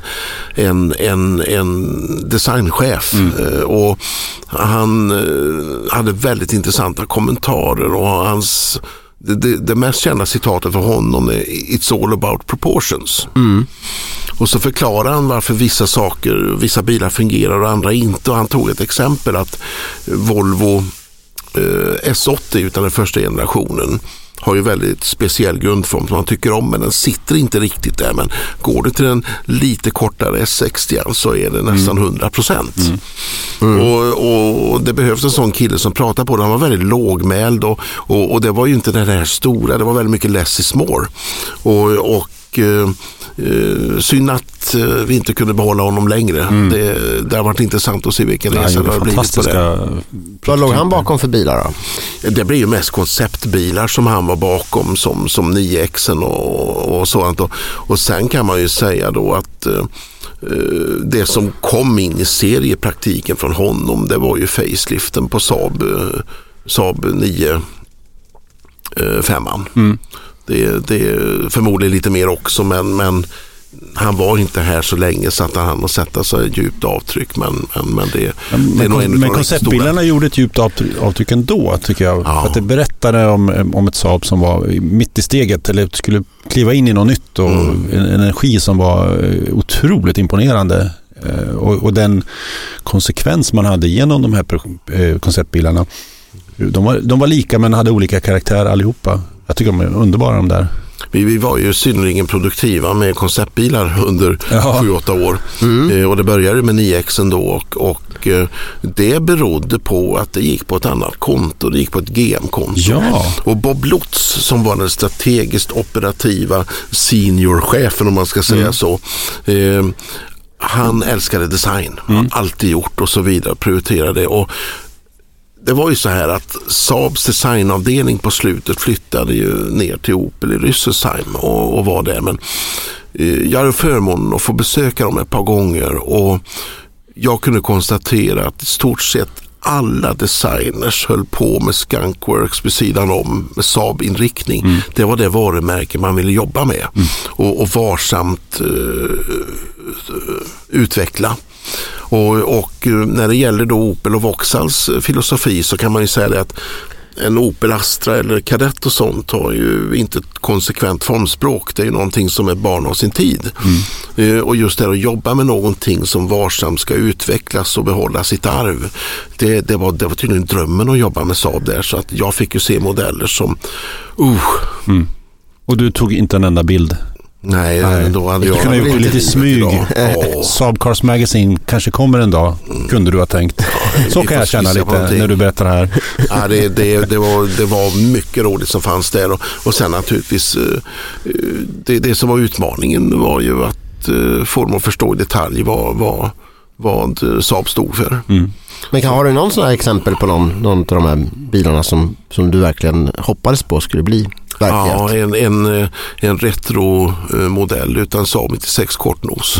en designchef. Och han hade väldigt intressanta kommentarer, och det mest kända citatet för honom är "It's all about proportions". Och så förklarar han varför vissa bilar fungerar och andra inte, och han tog ett exempel att Volvo S80 utan den första generationen har ju väldigt speciell grundform som man tycker om, men den sitter inte riktigt där. Men går det till en lite kortare S60 så är det nästan 100%. Och det behövs en sån kille som pratar på det. Han var väldigt lågmäld och det var ju inte det där stora, det var väldigt mycket less is more. Och synd att vi inte kunde behålla honom längre. Det har varit intressant att se vilken resa det har blivit på det. Vad låg han bakom för bilar då? Det blir ju mest konceptbilar som han var bakom, som 9Xen och sådant. Och sen kan man ju säga då att det som kom in i seriepraktiken från honom, det var ju faceliften på Saab 9 5an. Det är förmodligen lite mer också, men han var inte här så länge så att han har sätta sig ett djupt avtryck, men det är nog en. Men konceptbilarna gjorde ett djupt avtryck ändå, tycker jag. Ja. För att det berättade om ett Saab som var mitt i steget, eller skulle kliva in i något nytt, och en energi som var otroligt imponerande. Och den konsekvens man hade genom de här konceptbilarna, de var lika men hade olika karaktär allihopa. Jag tycker de är underbara de där. Vi var ju synnerligen produktiva med konceptbilar under 7-8 år. Och det började med 9Xen då, och det berodde på att det gick på ett annat konto. Det gick på ett GM-konto. Ja. Och Bob Lutz, som var den strategiskt operativa seniorchefen, om man ska säga så, han älskade design. Han alltid gjort och så vidare, prioriterade det. Och det var ju så här att Saabs designavdelning på slutet flyttade ju ner till Opel i Rüsselsheim och var där. Men jag hade förmånen att få besöka dem ett par gånger, och jag kunde konstatera att i stort sett alla designers höll på med skunkworks vid sidan om, med Saab-inriktning. Det var det varumärke man ville jobba med och varsamt utveckla. Och när det gäller då Opel och Vauxhalls filosofi, så kan man ju säga det att en Opel Astra eller Kadett och sånt har ju inte ett konsekvent formspråk. Det är ju någonting som är barn av sin tid. Och just det att jobba med någonting som varsamt ska utvecklas och behålla sitt arv, det var tydligen drömmen att jobba med Saab där. Så att jag fick ju se modeller som Och du tog inte en enda bild? Nej, då hade jag kunde gjort lite smyg. Saab Cars Magazine kanske kommer en dag, kunde du ha tänkt. Så kan jag känna lite när du berättar det här. Ja, det var mycket roligt som fanns där. Och sen naturligtvis det som var utmaningen var ju att få dem att förstå i detalj vad Saab stod för. Men har du någon sån här exempel på någon av de här bilarna som du verkligen hoppades på skulle bli verklighet? Ja, en retro-modell utan Saab 96 kortnos.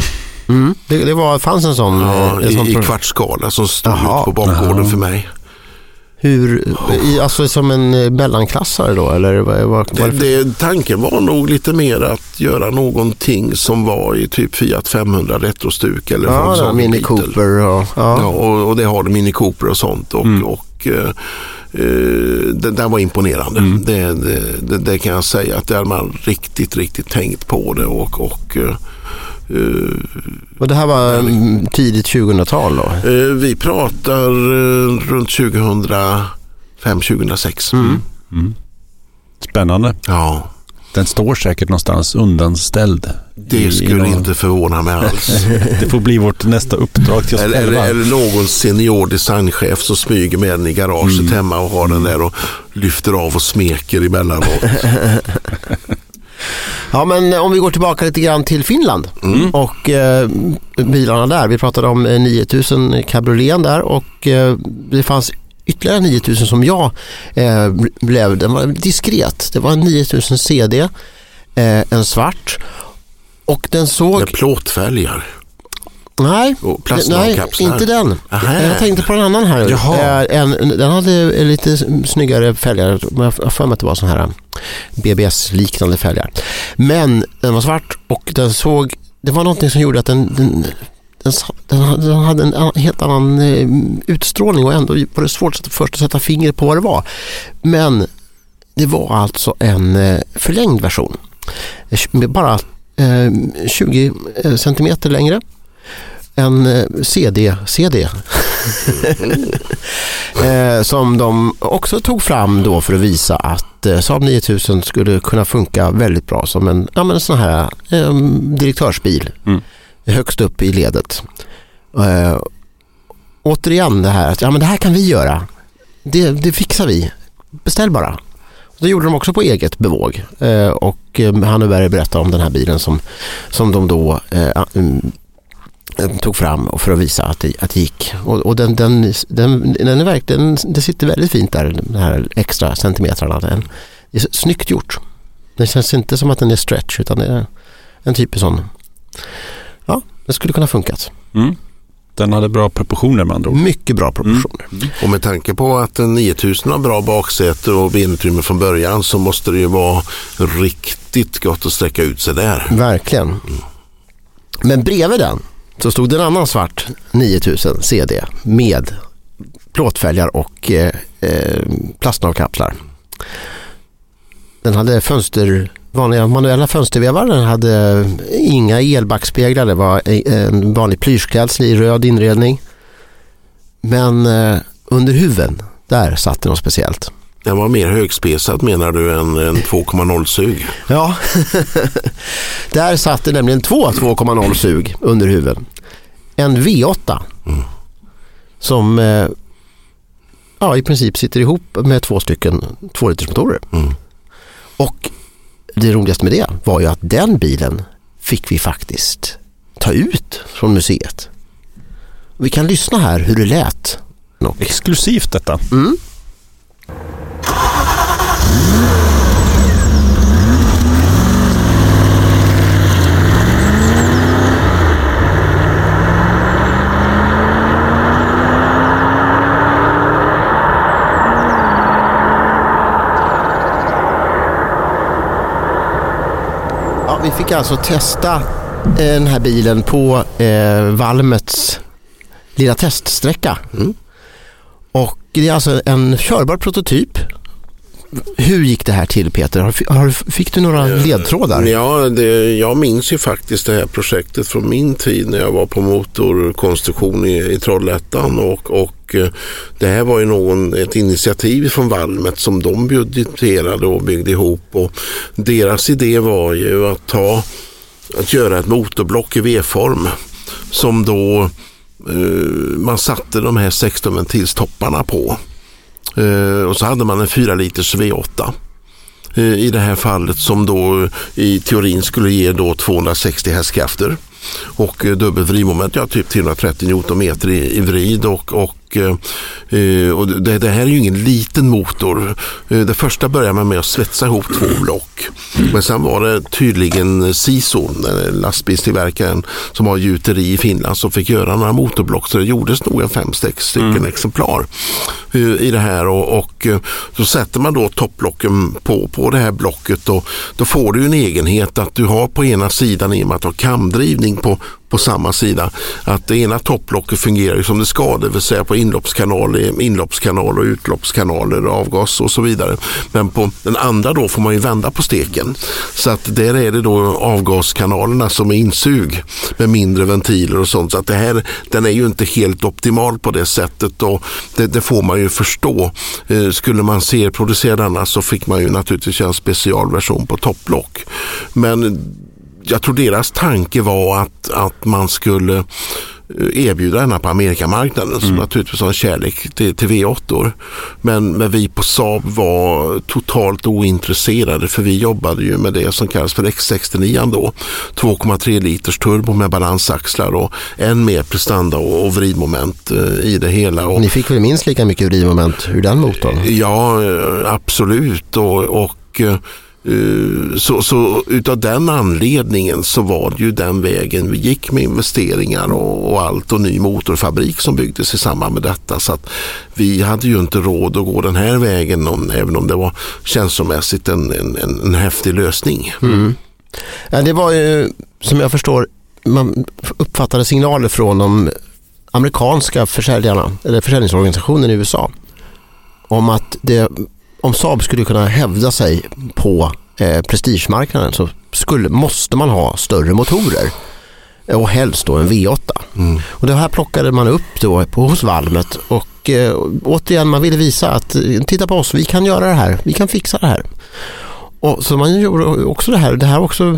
Det fanns en sån i kvartsskala som stod ut på bakgården för mig. Alltså som en mellanklassare då? Eller tanken var nog lite mer att göra någonting som var i typ Fiat 500 retrostuk eller Mini Cooper. Och det har Mini Cooper och sånt. Och det var imponerande. Det kan jag säga att där man riktigt tänkt på det och det här var tidigt 2000-tal då? Vi pratar runt 2005-2006. Spännande. Ja. Den står säkert någonstans undanställd. Det skulle inte förvåna mig alls. Det får bli vårt nästa uppdrag till oss själva. Eller någon senior designchef som smyger med den i garaget hemma och har den där och lyfter av och smeker emellanåt. Ja, men om vi går tillbaka lite grann till Finland och bilarna där. Vi pratade om 9000 Cabriolet där och det fanns ytterligare 9000 som jag den var diskret. Det var en 9000 CD, en svart och den såg... Med plåtfälgar. Nej, inte den. Aha. Jag tänkte på en annan här. Den hade lite snyggare fälgar. Jag får med att det var sån här BBS-liknande fälgar. Men den var svart och den såg... Det var någonting som gjorde att den hade en helt annan utstrålning och ändå var det svårt först att sätta fingret på vad det var. Men det var alltså en förlängd version. Bara 20 centimeter längre. En CD som de också tog fram då för att visa att Saab 9000 skulle kunna funka väldigt bra som en sån här direktörsbil högst upp i ledet. Återigen det här att det här kan vi göra. Det fixar vi. Beställ bara. Det gjorde de också på eget bevåg. Och Hanneberg berättar om den här bilen som de då tog fram och för att visa att det gick. Och den är verkligen, det sitter väldigt fint där, de här extra centimetrarna. Det är snyggt gjort. Det känns inte som att den är stretch utan det är en typ av sån. Ja, det skulle kunna funkat. Den hade bra proportioner med andra ord. Mycket bra proportioner. Och med tanke på att en 9000 har bra baksäte och benutrymme från början så måste det ju vara riktigt gott att sträcka ut sig där. Verkligen. Men bredvid den så stod det en annan svart 9000 CD med plåtfälgar och plastnavkapslar. Den hade vanliga manuella fönstervevar. Den hade inga elbackspeglar. Det var en vanlig plyschklädsel i röd inredning. Men under huven, där satt det något speciellt. Den var mer högspesad menar du än en 2,0 sug? Ja, där satt det nämligen 2,0 sug under huven. En V8 som i princip sitter ihop med 2 stycken 2-litersmotorer. Och det roligaste med det var ju att den bilen fick vi faktiskt ta ut från museet. Vi kan lyssna här hur det lät. Exklusivt detta. Vi fick alltså testa den här bilen på Valmets lilla teststräcka. Och det är alltså en körbar prototyp. Hur gick det här till, Peter? Fick du några ledtrådar? Ja, jag minns ju faktiskt det här projektet från min tid när jag var på motorkonstruktion i Trollhättan och det här var ju ett initiativ från Valmet som de budgeterade och byggde ihop och deras idé var ju att göra ett motorblock i V-form som då man satte de här 16 ventilstopparna på. Och så hade man en 4 liters V8 i det här fallet som då i teorin skulle ge då 260 hästkrafter och dubbelt vridmoment, typ 330 Newtonmeter i vrid och det här är ju ingen liten motor. Det första började man med att svetsa ihop 2 block. Men sen var det tydligen Siso, lastbilstillverkaren som har gjuteri i Finland, som fick göra några motorblock. Så det gjordes nog 5-6 stycken exemplar i det här. Och så sätter man då toppblocken på det här blocket, och då får du en egenhet att du har på ena sidan, i och med att du har kamdrivning på samma sida, att det ena toppblocket fungerar ju som det ska, det vill säga på inloppskanal och utloppskanaler, avgas och så vidare. Men på den andra då får man ju vända på steken. Så att där är det då avgaskanalerna som är insug med mindre ventiler och sånt. Så att den är ju inte helt optimal på det sättet, och det får man ju förstå. Skulle man producera denna, så fick man ju naturligtvis en specialversion på toppblock. Men jag tror deras tanke var att man skulle erbjuda denna på Amerikamarknaden, som naturligtvis har en kärlek till V8. Men vi på Saab var totalt ointresserade, för vi jobbade ju med det som kallas för X69 då. 2,3 liters turbo med balansaxlar och än mer prestanda och vridmoment i det hela. Och ni fick väl minst lika mycket vridmoment ur den motorn? Ja, absolut. Och så utav den anledningen så var det ju den vägen vi gick med investeringar och allt, och ny motorfabrik som byggdes i samband med detta. Så att vi hade ju inte råd att gå den här vägen, även om det var känslomässigt en häftig lösning. Ja, det var ju, som jag förstår, man uppfattade signaler från de amerikanska försäljarna, eller försäljningsorganisationen i USA, om att om Saab skulle kunna hävda sig på prestigemarknaden, så måste man ha större motorer, och helst då en V8. Och det här plockade man upp då hos Valmet, och återigen, man ville visa att titta på oss, vi kan göra det här, vi kan fixa det här. Och så man gjorde också det här var också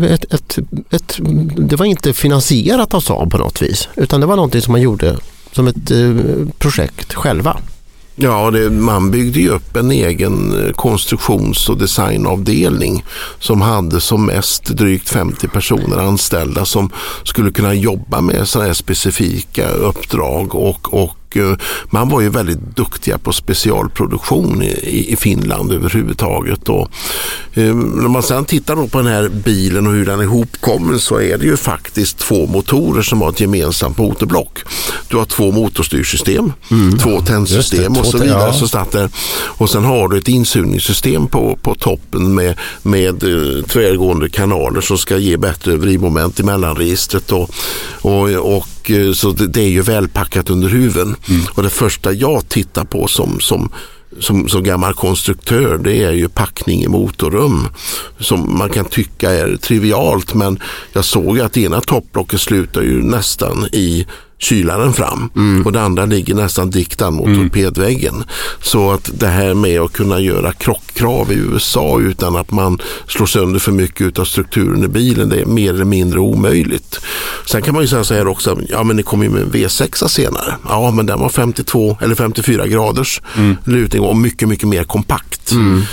det var inte finansierat av Saab på något vis, utan det var någonting som man gjorde som ett projekt själva. Ja, man byggde ju upp en egen konstruktions- och designavdelning som hade som mest drygt 50 personer anställda som skulle kunna jobba med sådana här specifika uppdrag, och man var ju väldigt duktiga på specialproduktion i Finland överhuvudtaget. Och när man sedan tittar då på den här bilen och hur den är ihopkommen, så är det ju faktiskt 2 motorer som har ett gemensamt motorblock. Du har 2 motorstyrsystem, 2 tändsystem och så vidare. Så satt där. Och sen har du ett insugningssystem på toppen med tvärgående kanaler som ska ge bättre vridmoment i mellanregistret, och så det är ju välpackat under huven. Och det första jag tittar på som gammal konstruktör, det är ju packning i motorrum, som man kan tycka är trivialt, men jag såg att ena toppblocket slutar ju nästan i kylaren fram, och det andra ligger nästan diktan mot torpedväggen. Så att det här med att kunna göra krockkrav i USA utan att man slår sönder för mycket av strukturen i bilen, det är mer eller mindre omöjligt. Sen kan man ju säga så här också, ja men det kommer ju med en V6 senare. Ja, men den var 52 eller 54 graders lutning och mycket, mycket mer kompakt.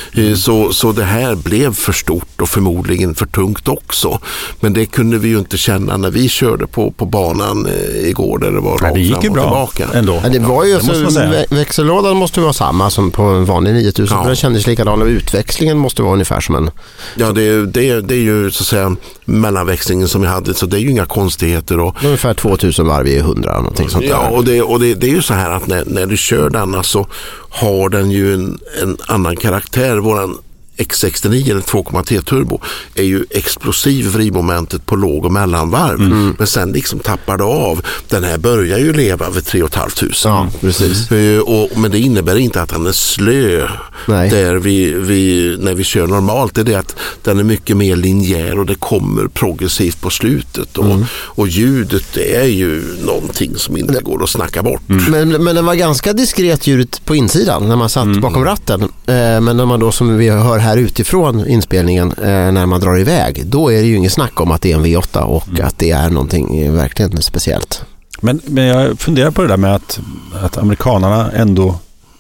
Så det här blev för stort och förmodligen för tungt också. Men det kunde vi ju inte känna när vi körde på banan igår, där det var rakt det gick fram ju och bra tillbaka. ändå. Ja, det var ju växellådan måste vara samma som på en vanlig 9000, för det kändes likadant, och utväxlingen måste vara ungefär som en... Ja, det är ju så att säga mellanväxlingen som vi hade, så det är ju inga konstigheter. Ungefär 2000 varv i 100 någonting sånt där. Ja, och det är ju så här att när du kör denna så har den ju en annan karaktär. Våran X69 eller 2,3 turbo är ju explosiv vridmomentet på låg- och mellanvarv. Men sen liksom tappar det av. Den här börjar ju leva vid 3 500. Ja, precis. Men det innebär inte att den är slö. Nej. Där när vi kör normalt, det är det att den är mycket mer linjär och det kommer progressivt på slutet. Och ljudet, det är ju någonting som inte går att snacka bort. Men det var ganska diskret ljudet på insidan när man satt bakom ratten. Men när man då, som vi hör här utifrån inspelningen, när man drar iväg, då är det ju inget snack om att det är en V8 och att det är någonting verkligen speciellt. Men jag funderar på det där med att amerikanerna ändå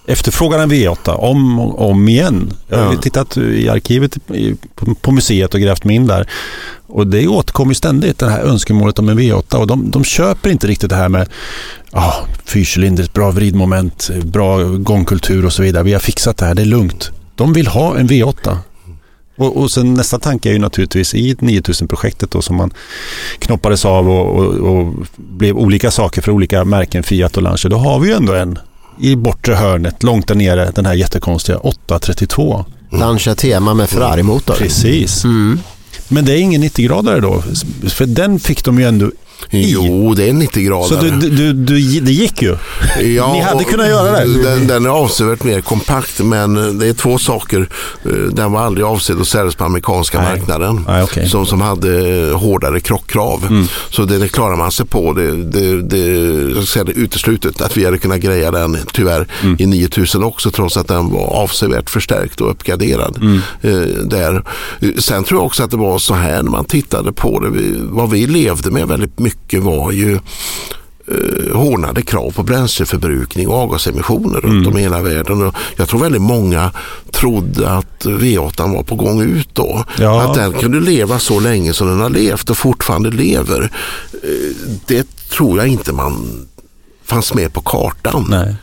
efterfrågar en V8 om igen. Jag har tittat i arkivet på museet och grävt mig in där. Och det återkommer ständigt, det här önskemålet om en V8. Och de köper inte riktigt det här med fyrcylindrigt, bra vridmoment, bra gångkultur och så vidare. Vi har fixat det här, det är lugnt. De vill ha en V8. Och sen nästa tanke är ju naturligtvis i 9000-projektet då, som man knoppades av och blev olika saker för olika märken, Fiat och Lancia. Då har vi ju ändå en i bortre hörnet, långt där nere, den här jättekonstiga 832. Lancia Tema med Ferrari-motor. Precis. Men det är ingen 90-gradare då, för den fick de ju ändå Jo, det är 90-gradare. Så det gick ju. Ja, ni hade kunnat göra det. Den är avsevärt mer kompakt, men det är två saker. Den var aldrig avsedd att säljas på amerikanska marknaden. Okay. Som hade hårdare krockkrav. Så det klarar man sig på. Det är uteslutet att vi hade kunnat greja den tyvärr i 9000 också, trots att den var avsevärt förstärkt och uppgraderad. Där. Sen tror jag också att det var så här när man tittade på det. Vad vi levde med väldigt mycket var ju hårdare krav på bränsleförbrukning och avgasemissioner runt om i hela världen. Och jag tror väldigt många trodde att V8 var på gång ut då. Ja. Att den kunde leva så länge som den har levt och fortfarande lever. Det tror jag inte man fanns med på kartan. Nej.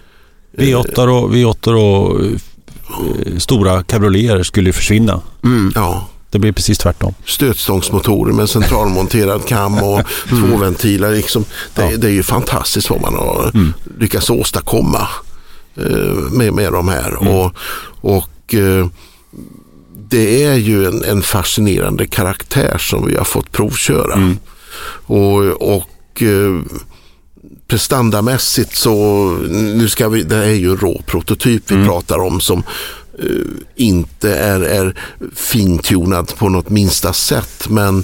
V8 och stora cabrioleter skulle ju försvinna. Ja. Det blir precis tvärtom. Stötstångsmotorer med centralmonterad kam och två ventiler. Liksom. Det är ju fantastiskt vad man har lyckats åstadkomma med de här. Och det är ju en fascinerande karaktär som vi har fått provköra. Och prestandamässigt så det är ju en rå prototyp vi pratar om som inte är fintunad på något minsta sätt, men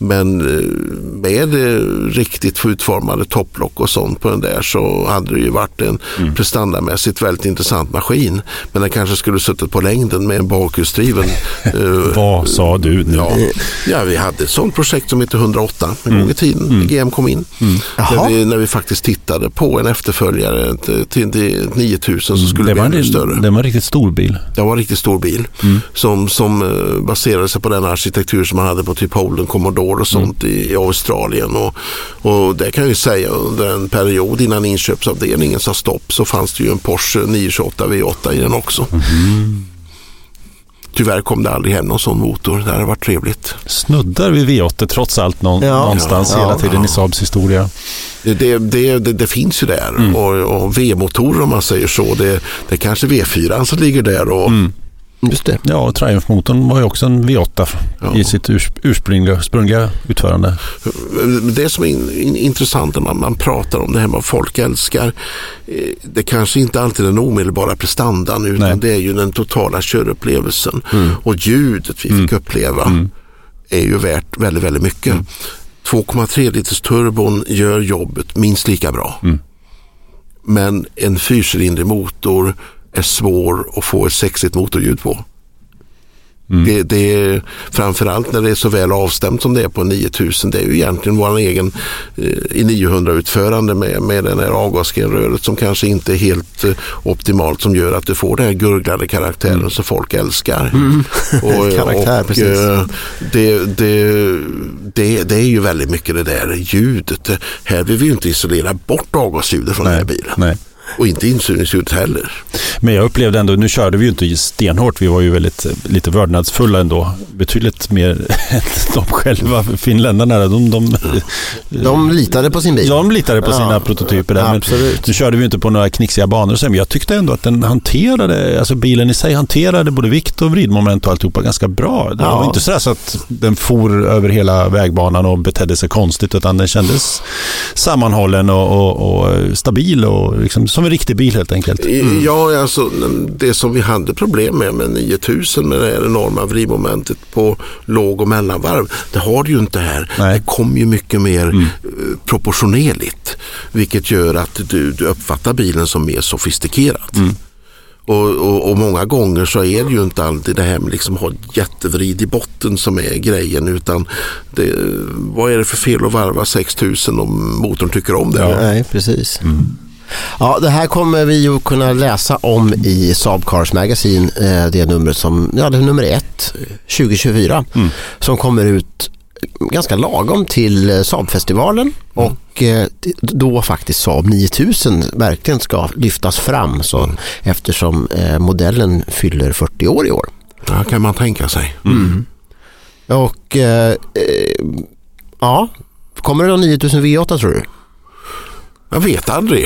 med riktigt utformade topplock och sånt på den där så hade det ju varit en prestandamässigt väldigt intressant maskin, men den kanske skulle suttit på längden med en bakhjulsdriven. Vad sa du nu? Ja, vi hade ett sånt projekt som heter 108 en gång i tiden. GM kom in. När vi faktiskt tittade på en efterföljare till 9000 så skulle det bli större. Det var en riktigt stor bil. Det var en riktigt stor bil som baserade sig på den arkitektur som man hade på typ Holden, Commodore och sånt i Australien. Och det kan jag ju säga, under en period innan inköpsavdelningen sa stopp så fanns det ju en Porsche 928 V8 i den också. Tyvärr kom det aldrig hem någon sån motor. Det hade varit trevligt. Snuddar vi V8 trots allt någonstans hela tiden i Saabs historia? Det finns ju där. Och V-motorer, om man säger så, det kanske V4 som ligger där och just det. Ja, och Triumph-motorn var ju också en V8 i sitt ursprungliga utförande. Det som är intressant när man pratar om det här med vad folk älskar, det kanske inte alltid är den omedelbara prestandan, utan det är ju den totala körupplevelsen. Och ljudet vi fick uppleva är ju värt väldigt, väldigt mycket. 2,3 liters turbon gör jobbet minst lika bra. Men en fyrcylindrig motor är svår att få ett sexigt motorljud på. Det är framförallt när det är så väl avstämt som det är på 9000. Det är ju egentligen vår egen i 900-utförande med den här avgasgenröret som kanske inte är helt optimalt, som gör att du får den här gurglade karaktären som folk älskar. Karaktär, precis. Det är ju väldigt mycket det där ljudet. Här vill vi ju inte isolera bort avgasljudet från den här bilen. Nej. Och inte insugningsljud heller. Men jag upplevde ändå, nu körde vi ju inte stenhårt, vi var ju lite vördnadsfulla ändå. Betydligt mer än de själva, finländarna. De litade på sin bil. De litade på sina prototyper där. Men nu körde vi inte på några knixiga banor. Men jag tyckte ändå att den hanterade, alltså bilen i sig hanterade både vikt och vridmoment och alltihopa ganska bra. Det var inte så att den for över hela vägbanan och betedde sig konstigt, utan den kändes sammanhållen och stabil och liksom som en riktig bil helt enkelt. Ja, alltså det som vi hade problem med 9000 med det här enorma vridmomentet på låg- och mellanvarv, det har du ju inte här. Nej. Det kommer ju mycket mer proportionerligt, vilket gör att du uppfattar bilen som mer sofistikerad. Och många gånger så är det ju inte alltid det här med liksom ha jättevrid i botten som är grejen, utan vad är det för fel att varva 6000 om motorn tycker om det? Ja. Nej, precis. Ja, det här kommer vi ju kunna läsa om i Saab Cars Magazine, det numret som, det är nummer 1 2024 som kommer ut ganska lagom till Saab-festivalen och då faktiskt Saab 9000 verkligen ska lyftas fram så eftersom modellen fyller 40 år i år. Ja, kan man tänka sig. Och ja, kommer det då 9000 V8 tror du? Jag vet aldrig.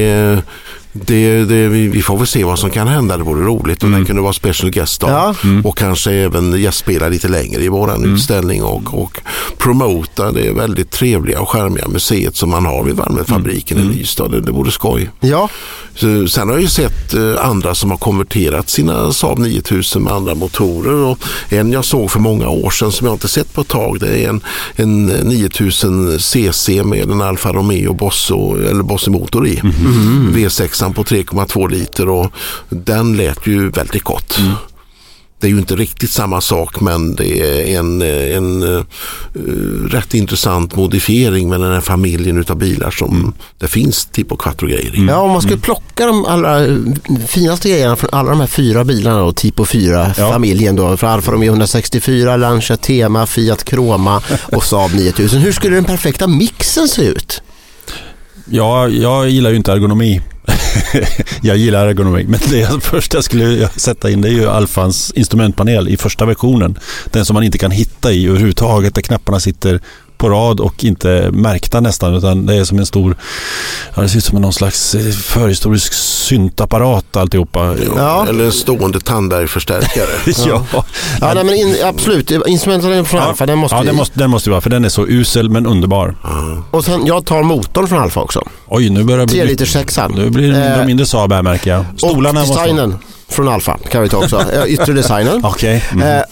Vi får väl se vad som kan hända. Det vore roligt och den kunde vara special guest och kanske även gästspela lite längre i våran utställning och promota det väldigt trevliga och charmiga museet som man har vid Valmetfabriken i Ystad. Det vore skoj. Ja. Sen har jag ju sett andra som har konverterat sina Saab 9000 med andra motorer och en jag såg för många år sedan som jag inte sett på ett tag, det är en 9000 cc med en Alfa Romeo Bosse-motor i. V6 på 3,2 liter och den lät ju väldigt gott. Det är ju inte riktigt samma sak men det är en rätt intressant modifiering med den här familjen utav bilar som det finns typ av Quattro-grejer i. Ja, om man skulle plocka de allra finaste grejerna från alla de här 4 bilarna och Tipo 4-familjen då, från Alfa Romeo 164, Lancia Tema, Fiat Croma och Saab 9000. Hur skulle den perfekta mixen se ut? Ja, jag gillar ju inte ergonomi. Jag gillar ergonomi, men det första jag skulle sätta in det är ju Alfans instrumentpanel i första versionen. Den som man inte kan hitta i överhuvudtaget, där knapparna sitter på rad och inte märkta nästan, utan det är som en stor, det ser ut som någon slags förhistorisk syntapparat alltihopa. Ja. Eller en stående Tandberg-förstärkare. Nej, men absolut, instrumenten från Alfa, den måste vara, för den är så usel men underbar. Och sen, jag tar motorn från Alfa också. Oj, nu börjar det bli 3 liter 6an. Nu blir det mindre Saab här, märker jag. Stolarna och designen från Alfa kan vi ta också. Yttre designen. Okej.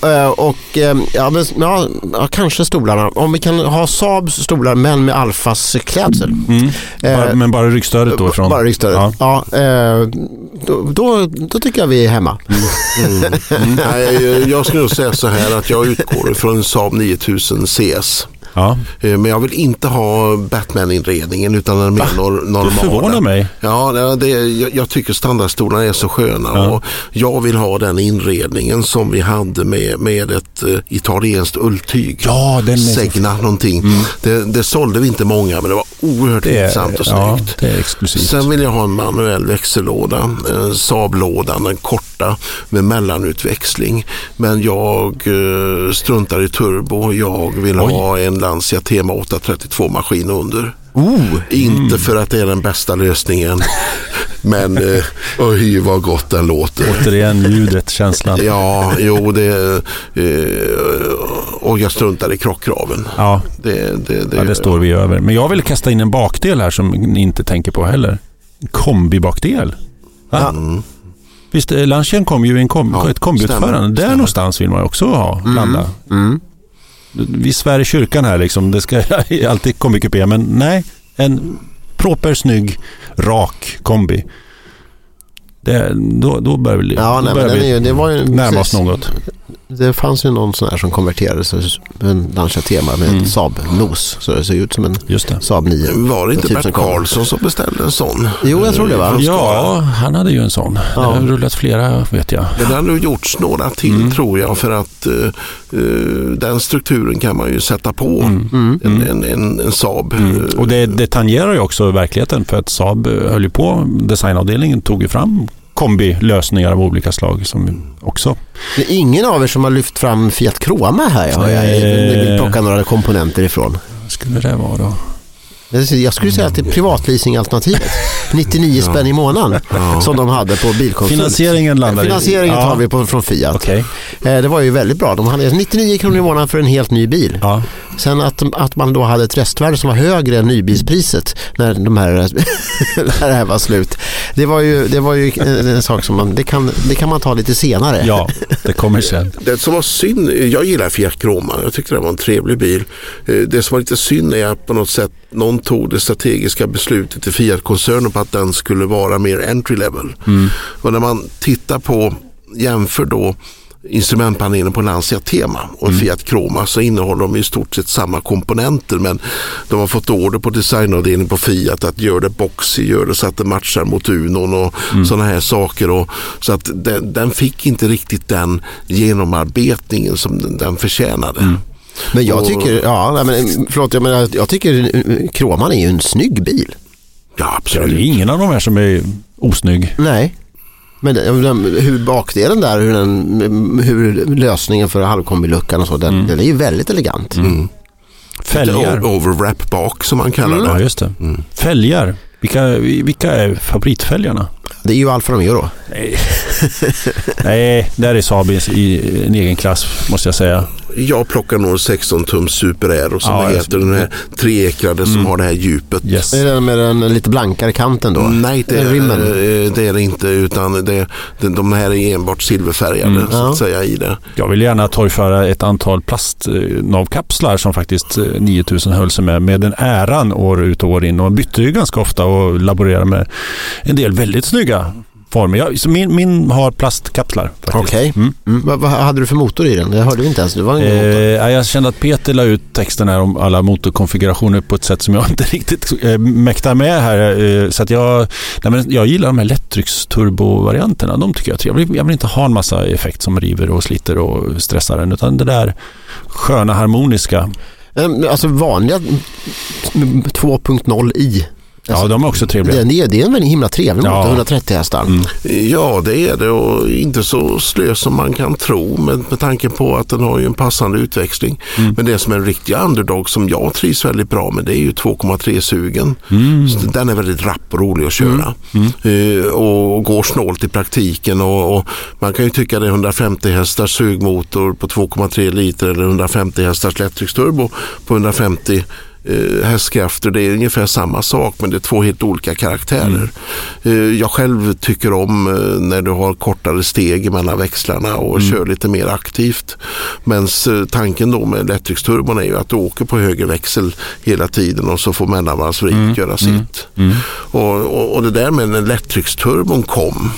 Kanske stolarna. Om vi kan ha Saabs stolar men med Alfas klädsel. Men bara ryggstödet då ifrån? Bara ryggstödet. Ja. Då tycker jag vi är hemma. Nej, jag skulle nog säga så här att jag utgår från en Saab 9000 CS. Ja. Men jag vill inte ha Batman-inredningen utan den mer normala. Det förvånar mig. Ja, jag tycker standardstolarna är så sköna och jag vill ha den inredningen som vi hade med ett italienskt ulltyg. Ja, den Segna någonting. Det sålde vi inte många, men det var oerhört intressant och snyggt. Ja, det är exklusivt. Sen vill jag ha en manuell växellåda, Saab-lådan, den korta med mellanutväxling. Men jag struntar i turbo. Jag vill ha en Lancia Tema 832 maskin under. Inte för att det är den bästa lösningen, men oj vad gott den låter. Återigen ljudet, känslan. Ja, jo det och jag struntar i krockkraven. Ja, det står vi över. Men jag vill kasta in en bakdel här som ni inte tänker på heller. En kombibakdel. Visst, Lancian kom ju i ett kombiutförande. Där någonstans vill man också ha, landa. Vi svär i kyrkan här liksom. Det ska alltid kombikupé, men nej, en proper, snygg, rak kombi. Då börjar vi, det var ju närma oss något. Det fanns ju någon sån här som konverterades en Lancia Tema med en Saab-nos, så det ser ut som en Saab 9. Var det inte Bert Karlsson som beställde en sån? Jo, jag tror det var. Ja, han hade ju en sån. Det har rullat flera, vet jag. Det har nog gjorts några till, tror jag, för att den strukturen kan man ju sätta på en Saab. Och det tangerar ju också verkligheten, för att Saab höll ju på, designavdelningen tog ju fram kombilösningar av olika slag som också. Det är ingen av er som har lyft fram Fiat Croma här. Jag vill plocka några komponenter ifrån. Vad skulle det vara då? Jag skulle säga att det är privatleasingalternativet. 99 spänn i månaden som de hade på Bilkonsult. Finansieringen tar vi från Fiat. Okay. Det var ju väldigt bra. De hade 99 kronor i månaden för en helt ny bil. Ja. Sen att man då hade ett restvärde som var högre än nybilspriset när det här var slut. Det var ju en sak som det kan man ta lite senare. Ja, det kommer sen. Det som var synd, jag gillar Fiat Croma. Jag tyckte det var en trevlig bil. Det som var lite synd är att på något sätt någon tog det strategiska beslutet i Fiat-koncernen på att den skulle vara mer entry level. Och när man tittar på, jämför då instrumentpanelen på Lancia Tema och Fiat Croma, så innehåller de i stort sett samma komponenter, men de har fått order på designavdelningen på Fiat att göra det boxy, gör det så att det matchar mot Unon och sådana här saker, och så att den fick inte riktigt den genomarbetningen som den förtjänade. Men jag tycker, jag tycker Kroman är ju en snygg bil. Ja, absolut. Det är ingen av de här som är osnygg. Nej. Men hur bakdelen där, hur lösningen för halvkombiluckan och så, den är ju väldigt elegant. Fälgar. Overwrap bak som man kallar det. Ja, just det. Fälgar. Vilka är favoritfälgarna? Det är ju Alfa Romeo då. Nej, där är Saab i en egen klass, måste jag säga. Jag plockar nog 16-tums Super Aero som det heter, den här treekrade som har det här djupet. Yes. Är det med den lite blankare kanten då? Nej, det är det inte, utan de här är enbart silverfärgade så att säga i det. Jag vill gärna torgföra ett antal plastnavkapslar som faktiskt 9000 höll sig med den äran år ut och år in, och bytte ju ganska ofta och laborerade med en del väldigt snygga former. Min har plastkapslar. Okej. Vad hade du för motor i den? Det hörde vi inte ens. Det var ingen motor. Jag kände att Peter la ut texten här om alla motorkonfigurationer på ett sätt som jag inte riktigt mäktar med här. Så att jag gillar de här lättrycksturbo-varianterna. De tycker jag är trevliga. Jag vill inte ha en massa effekt som river och sliter och stressar den, utan det där sköna, harmoniska. Alltså vanliga 2.0i. Ja, de är också trevliga. Det är en väldigt himla trevlig motor, 130 hästar. Ja, det är det, och inte så slös som man kan tro med tanke på att den har ju en passande utväxling. Men det som är en riktig underdog som jag trivs väldigt bra med, det är ju 2,3-sugen. Den är väldigt rapp och rolig att köra. Och går snålt i praktiken, och man kan ju tycka det är 150 hästars sugmotor på 2,3 liter eller 150 hästars lättrycksturbo på 150 hästkrafter, det är ungefär samma sak, men det är två helt olika karaktärer. Jag själv tycker om när du har kortare steg mellan växlarna och kör lite mer aktivt, men tanken då med lättrycksturbon är ju att du åker på höger växel hela tiden och så får mellanvarvsvridet göra sitt. Och det där med när lättrycksturbon kom,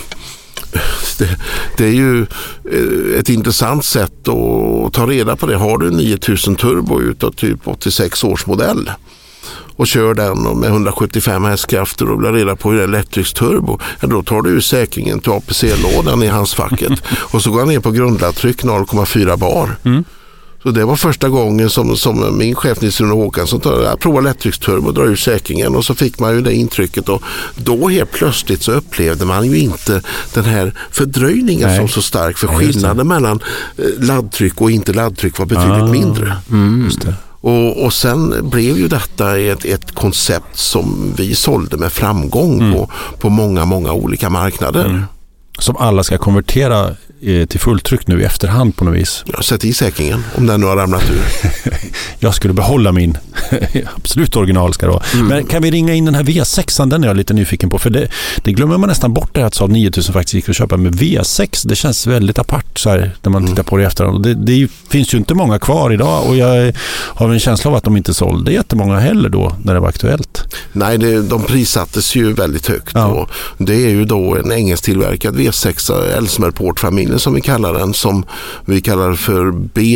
det är ju ett intressant sätt att ta reda på det. Har du 9000 turbo utav typ 86 års modell och kör den med 175 hästkrafter och blir reda på hur det är lättrycksturbo, då tar du ur säkringen till APC-lådan i handskfacket och så går han ner på grundladdtryck 0,4 bar. Så det var första gången som min chef Nils-Rune Håkansson provade lättrycksturbo och drar ur säkringen, och så fick man ju det intrycket, och då helt plötsligt så upplevde man ju inte den här fördröjningen som så stark, för skillnaden mellan laddtryck och inte laddtryck var betydligt mindre. Just det. Och sen blev ju detta ett koncept som vi sålde med framgång på många olika marknader. Som alla ska konvertera till fulltryck nu i efterhand på något vis. Ja, sätt i säkringen om den nu har ramlat ur. Jag skulle behålla min absolut original ska det vara. Men kan vi ringa in den här V6an? Den är jag lite nyfiken på, för det glömmer man nästan bort, det att Saab 9000 faktiskt gick att köpa med V6. Det känns väldigt apart så här när man tittar på det i efterhand. Det finns ju inte många kvar idag, och jag har en känsla av att de inte sålde jättemånga heller då när det var aktuellt. Nej, de prissattes ju väldigt högt. Och det är ju då en engelsk tillverkad V6 Elsmerport-familjen som vi kallar den, som vi kallar för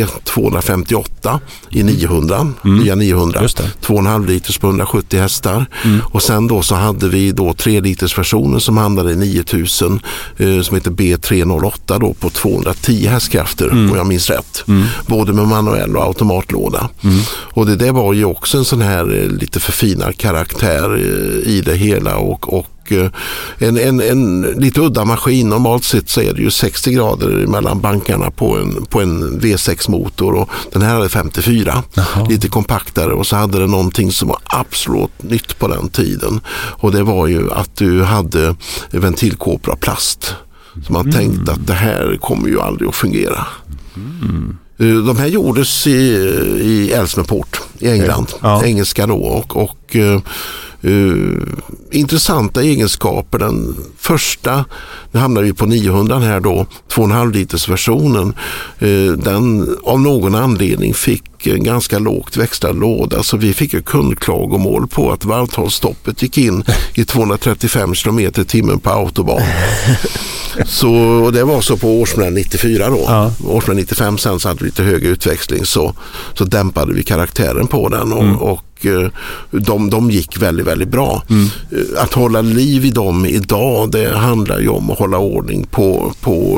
B258 i 900, nya 900. 2,5 liters på 170 hästar. Och sen då så hade vi då 3 liters versionen som handlade i 9000 som heter B308 då på 210 hästkrafter om jag minns rätt. Både med manuell och automatlåda. Och det var ju också en sån här lite förfinad karaktär i det hela, och en lite udda maskin. Normalt sett så är det ju 60 grader mellan bankarna på en V6-motor, och den här hade 54. Lite kompaktare, och så hade det någonting som var absolut nytt på den tiden, och det var ju att du hade ventilkåpor av plast. Så man tänkte att det här kommer ju aldrig att fungera. De här gjordes i Elsmerport i England, engelska då, och intressanta egenskaper. Den första, nu hamnar vi på 900 här då, 2,5 liters versionen, den av någon anledning fick en ganska lågt växlad låda, så vi fick ju kundklagomål på att varvtalsstoppet gick in i 235 km/h på autobahn. Så det var så på årsmodell 94 då. Ja. Årsmodell 95 sen så hade vi lite högre utväxling så dämpade vi karaktären på den och de gick väldigt, väldigt bra. Att hålla liv i dem idag, det handlar ju om att hålla ordning på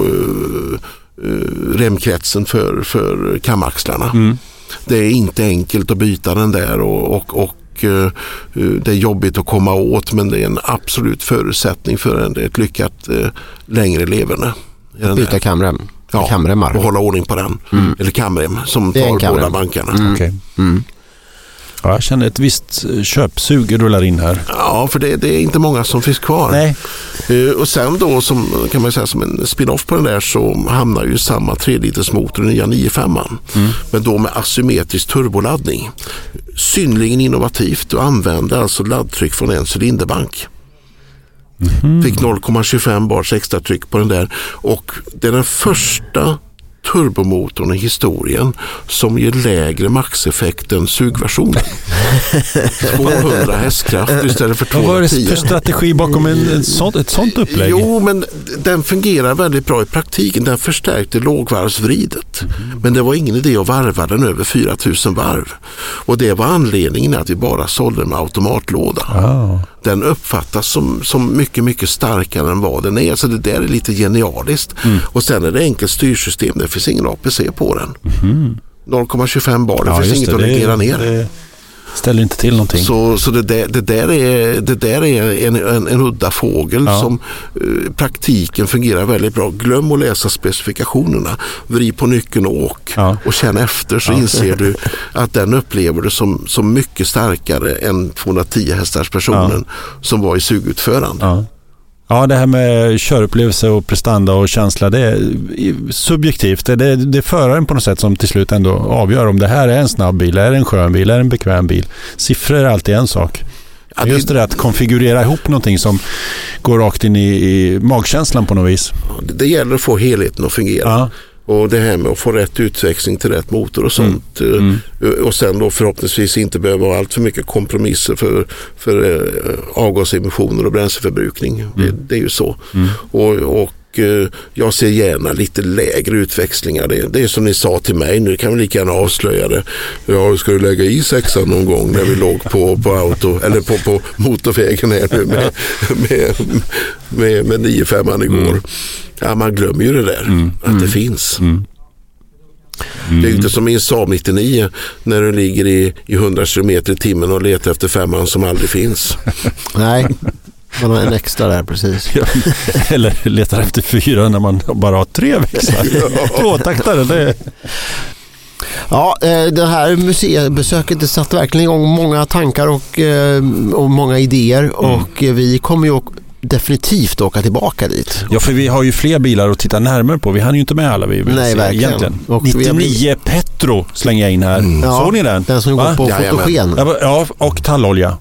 remkretsen för kamaxlarna. Det är inte enkelt att byta den där och det är jobbigt att komma åt, men det är en absolut förutsättning för ett lyckat längre leverne. Byta kamrem. Ja, kamremmar. Och hålla ordning på den. Eller kamrem som tar båda bankarna. Okay. Ja, jag känner ett visst köpsug rullar in här. Ja, för det är inte många som finns kvar. Nej. Och sen då, som kan man säga som en spin-off på den där, så hamnar ju samma 3-liters motor i nya 95an. Men då med asymmetrisk turboladdning. Synnerligen innovativt och använde alltså laddtryck från en cylinderbank. Fick 0,25 bars extra tryck på den där, och det är den första turbomotorn i historien som ger lägre maxeffekt än sugversionen. 200 hästkraft istället för 210. Vad var det för strategi bakom ett sånt upplägg? Jo, men den fungerar väldigt bra i praktiken. Den förstärkte lågvarvsvridet. Men det var ingen idé att varva den över 4000 varv. Och det var anledningen att vi bara sålde med automatlåda. Den uppfattas som mycket, mycket starkare än vad den är. Så det där är lite genialiskt. Och sen är det enkelt styrsystem. Det finns ingen APC på den. 0,25 bar. Det finns inget att reglera ner. Det ställer inte till någonting. Så det där är en udda fågel som praktiken fungerar väldigt bra. Glöm att läsa specifikationerna. Vrid på nyckeln och åk. Och känn efter, så inser du att den upplever det som mycket starkare än 210 hästars personen som var i sugutförande. Ja, det här med körupplevelse och prestanda och känsla, det är subjektivt. Det är föraren på något sätt som till slut ändå avgör om det här är en snabb bil, är en skön bil, är en bekväm bil. Siffror är alltid en sak. Just det att konfigurera ihop någonting som går rakt in i magkänslan på något vis. Det gäller att få helheten att fungera. Och det här med att få rätt utväxling till rätt motor och sånt. Och sen då förhoppningsvis inte behöva ha allt för mycket kompromisser för avgasemissioner och bränsleförbrukning. Det är ju så. Och jag ser gärna lite lägre utväxlingar. Det är som ni sa till mig, nu kan vi lika gärna avslöja det. Ja, ska du lägga i 6an någon gång när vi låg på auto eller på motorvägen här nu med 9-5an igår. Ja, man glömmer ju det där, att det finns. Det är ju inte som i en Saab 99 när du ligger i 100 km i timmen och letar efter 5an som aldrig finns. Nej, man har en extra där, precis. Eller letar efter 4 när man bara har 3 växlar. Tvåtaktare, det. Ja, det här museibesöket, det satt verkligen igång många tankar och många idéer, och vi kommer ju definitivt åka tillbaka dit. Ja, för vi har ju fler bilar att titta närmare på. Vi hann ju inte med alla vi vill se egentligen. Och 99 Petro slänger jag in här. Såg ni den? Den som går på fotogen. Ja, och tallolja.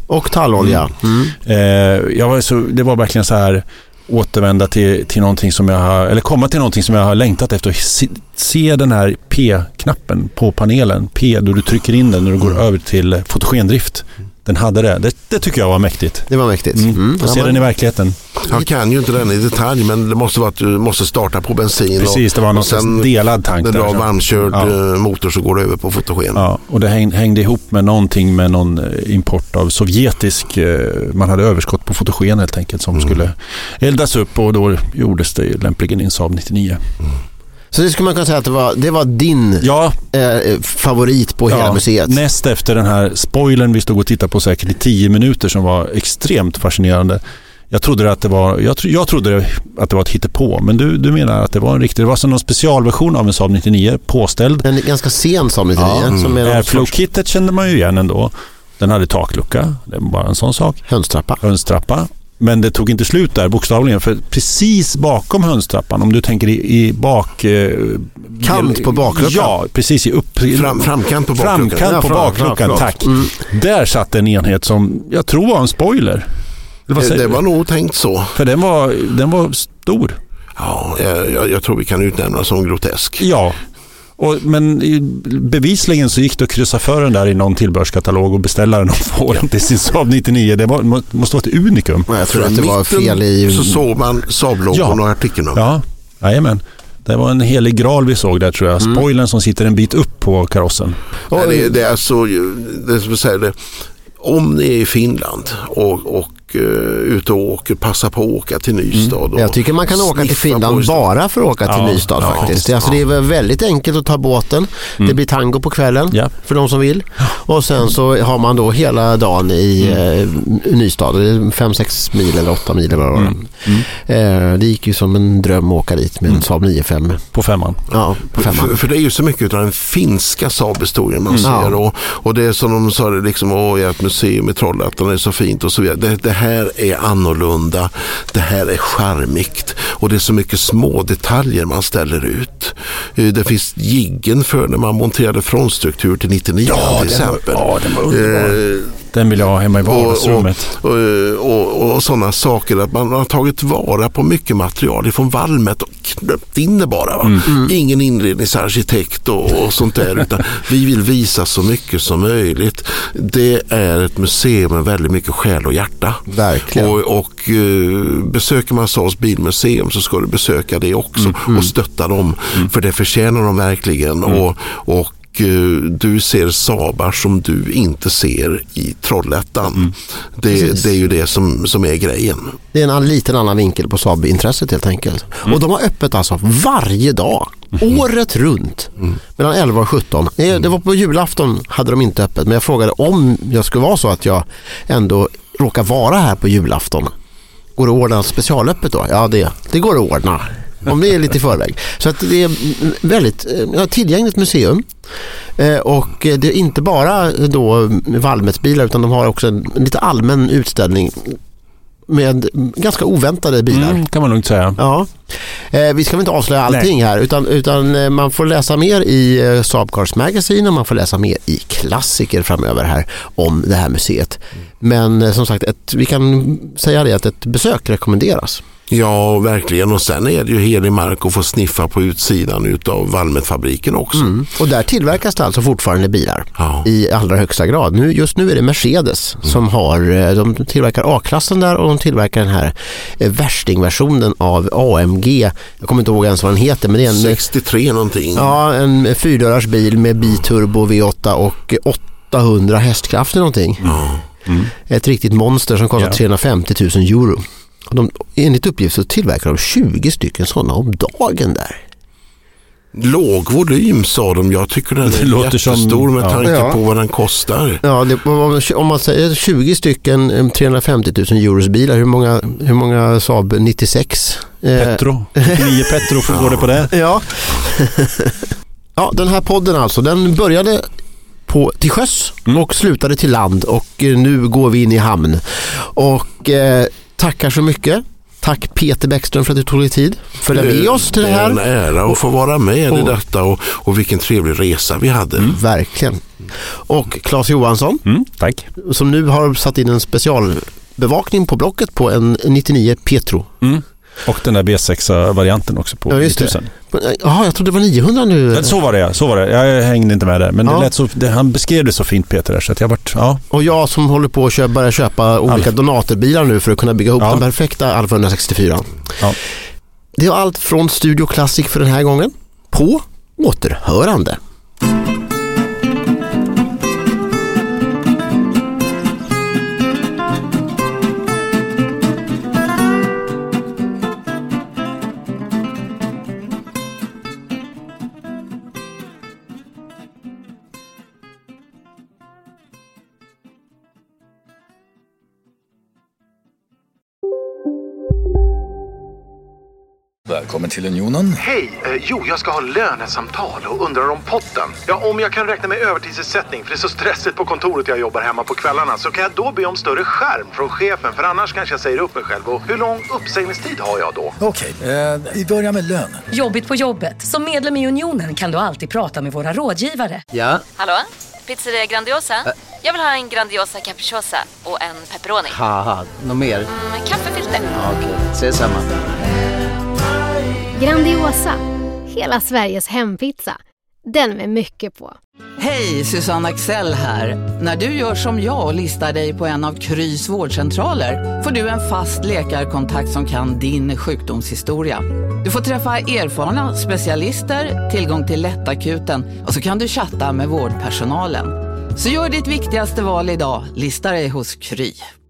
Det var verkligen så här, återvända till någonting som jag har, eller komma till någonting som jag har längtat efter. Se den här P-knappen på panelen. P, då du trycker in den när du går över till fotogendrift. Den hade det tycker jag var mäktigt. Det var mäktigt. Och se den i verkligheten. Jag kan ju inte den i detalj, men det måste vara att du måste starta på bensin. Precis, det var någon delad tank. När du har varmkörd motor så går det över på fotogen. Ja, och det hängde ihop med någonting med någon import av sovjetisk, man hade överskott på fotogen helt enkelt som skulle eldas upp, och då gjordes det lämpligen i en Saab 99. Så det skulle man kunna säga att det var din favorit på hela museet. Näst efter den här spoilern vi stod och tittade på säkert i 10 minuter som var extremt fascinerande. Jag trodde att det var ett hittepå, men du menar att det var en riktig, det var som någon specialversion av en Saab 99 påställd. En ganska sen Saab 99. Airflow-kittet kände man ju igen ändå. Den hade taklucka, det var bara en sån sak. Hönstrappa. Men det tog inte slut där bokstavligen, för precis bakom hönstrappan, om du tänker i bak... kant på bakluckan. Ja, precis i framkant på bakluckan. Framkant på bakluckan, tack. Där satt en enhet som jag tror var en spoiler. Det var nog tänkt så. För den var stor. Ja, jag tror vi kan utnämna som grotesk. Ja. Men bevisligen så gick det att kryssa för den där i någon tillbörskatalog och beställa den och få den till sin Saab 99. Det måste vara ett unikum. Jag tror att det var fel i... Så såg man Saab-logon och artikeln. Ja, jajamän. Det var en helig graal vi såg där, tror jag. Spoilern som sitter en bit upp på karossen. Det är alltså, det som jag säger, om ni är i Finland och ute och åker, passa på att åka till Nystad. Jag tycker man kan åka till Finland bara för att åka till Nystad faktiskt. Alltså det är väldigt enkelt att ta båten. Det blir tango på kvällen för de som vill. Och sen så har man då hela dagen i Nystad. 5-6 mil eller 8 mil eller vad det var. Det gick ju som en dröm att åka dit med en Saab 95. På 5:an. Ja, på 5:an. För det är ju så mycket av den finska Saab-historien man ser. Och det är som de sa, liksom, jag är ett museum i Trollhättan, det är så fint och så vidare. Det här är annorlunda, det här är charmigt och det är så mycket små detaljer man ställer ut. Det finns jiggen för när man monterade frontstruktur till 99 till exempel. Den var underbar. Den vill jag ha hemma i vardagsrummet. Och sådana saker, att man har tagit vara på mycket material från Valmet och knöpt in det bara. Ingen inredningsarkitekt och sånt där, utan vi vill visa så mycket som möjligt. Det är ett museum med väldigt mycket själ och hjärta. Verkligen. Och besöker man Saabs bilmuseum så ska du besöka det också och stötta dem, för det förtjänar de verkligen. Och du ser Saabar som du inte ser i Trollhättan. Det är ju det som är grejen. Det är en liten annan vinkel på Saab-intresset helt enkelt. Och de har öppet alltså varje dag, året runt, mellan 11 och 17. Det var på julafton hade de inte öppet, men jag frågade om jag skulle vara så att jag ändå råkar vara här på julafton. Går det att ordna specialöppet då? Ja, det går att ordna. Om det är lite i förväg. Så att det är väldigt tillgängligt museum. Och det är inte bara då Valmetsbilar, utan de har också en lite allmän utställning med ganska oväntade bilar. Kan man lugnt säga. Ja. Vi ska väl inte avslöja allting här, utan man får läsa mer i Saab Cars Magazine och man får läsa mer i klassiker framöver här om det här museet. Men som sagt, vi kan säga det att ett besök rekommenderas. Ja, verkligen. Och sen är det ju helig mark att få sniffa på utsidan utav Valmetfabriken också. Och där tillverkas det alltså fortfarande bilar i allra högsta grad. Just nu är det Mercedes som de tillverkar A-klassen där, och de tillverkar den här värstingversionen av AMG. Jag kommer inte ihåg ens vad den heter, men det är en 63 någonting. Ja, en 4-dörrars bil med biturbo V8 och 800 hästkrafter någonting. Ett riktigt monster som kostar 350 000 euro. Och enligt uppgift så tillverkar de 20 stycken sådana om dagen där. Låg volym, sa de. Jag tycker den är jättestor med tanke på vad den kostar. Ja, om man säger 20 stycken 350 000 euros bilar, hur många Saab 96? Petro. 9 Petro får det på det. Ja. Ja, den här podden alltså, den började till sjöss och slutade till land, och nu går vi in i hamn. Och tackar så mycket. Tack Peter Bäckström för att du tog dig tid för att med oss till det här. Det är en ära att få vara med i detta, och vilken trevlig resa vi hade. Verkligen. Och Claes Johansson, tack. Som nu har satt in en specialbevakning på blocket på en 99 Petro. Och den där B6-varianten också på 1000. Jaha, jag trodde det var 900 nu. Så var det. Jag hängde inte med där. Men det lät så, han beskrev det så fint, Peter. Så att jag varit, Och jag som håller på att börja köpa olika donatorbilar nu för att kunna bygga ihop den perfekta Alfa 164. Ja. Det var allt från Studio Classic för den här gången. På återhörande. Välkommen till Unionen. Hej, jag ska ha lönesamtal och undrar om potten. Ja, om jag kan räkna med övertidsersättning för det är så stressigt på kontoret jag jobbar hemma på kvällarna, så kan jag då be om större skärm från chefen, för annars kanske jag säger upp mig själv. Och hur lång uppsägningstid har jag då? Okej, vi börjar med lön. Jobbigt på jobbet. Som medlem i Unionen kan du alltid prata med våra rådgivare. Ja? Hallå? Pizzeria Grandiosa? Jag vill ha en Grandiosa capriciosa och en pepperoni. Haha, något mer? Kaffefilter. Ja, okej, ses samma. Grandiosa, hela Sveriges hempizza. Den med mycket på. Hej, Susanne Axel här. När du gör som jag och listar dig på en av Krys vårdcentraler får du en fast läkarkontakt som kan din sjukdomshistoria. Du får träffa erfarna specialister, tillgång till lättakuten och så kan du chatta med vårdpersonalen. Så gör ditt viktigaste val idag, lista dig hos Kry.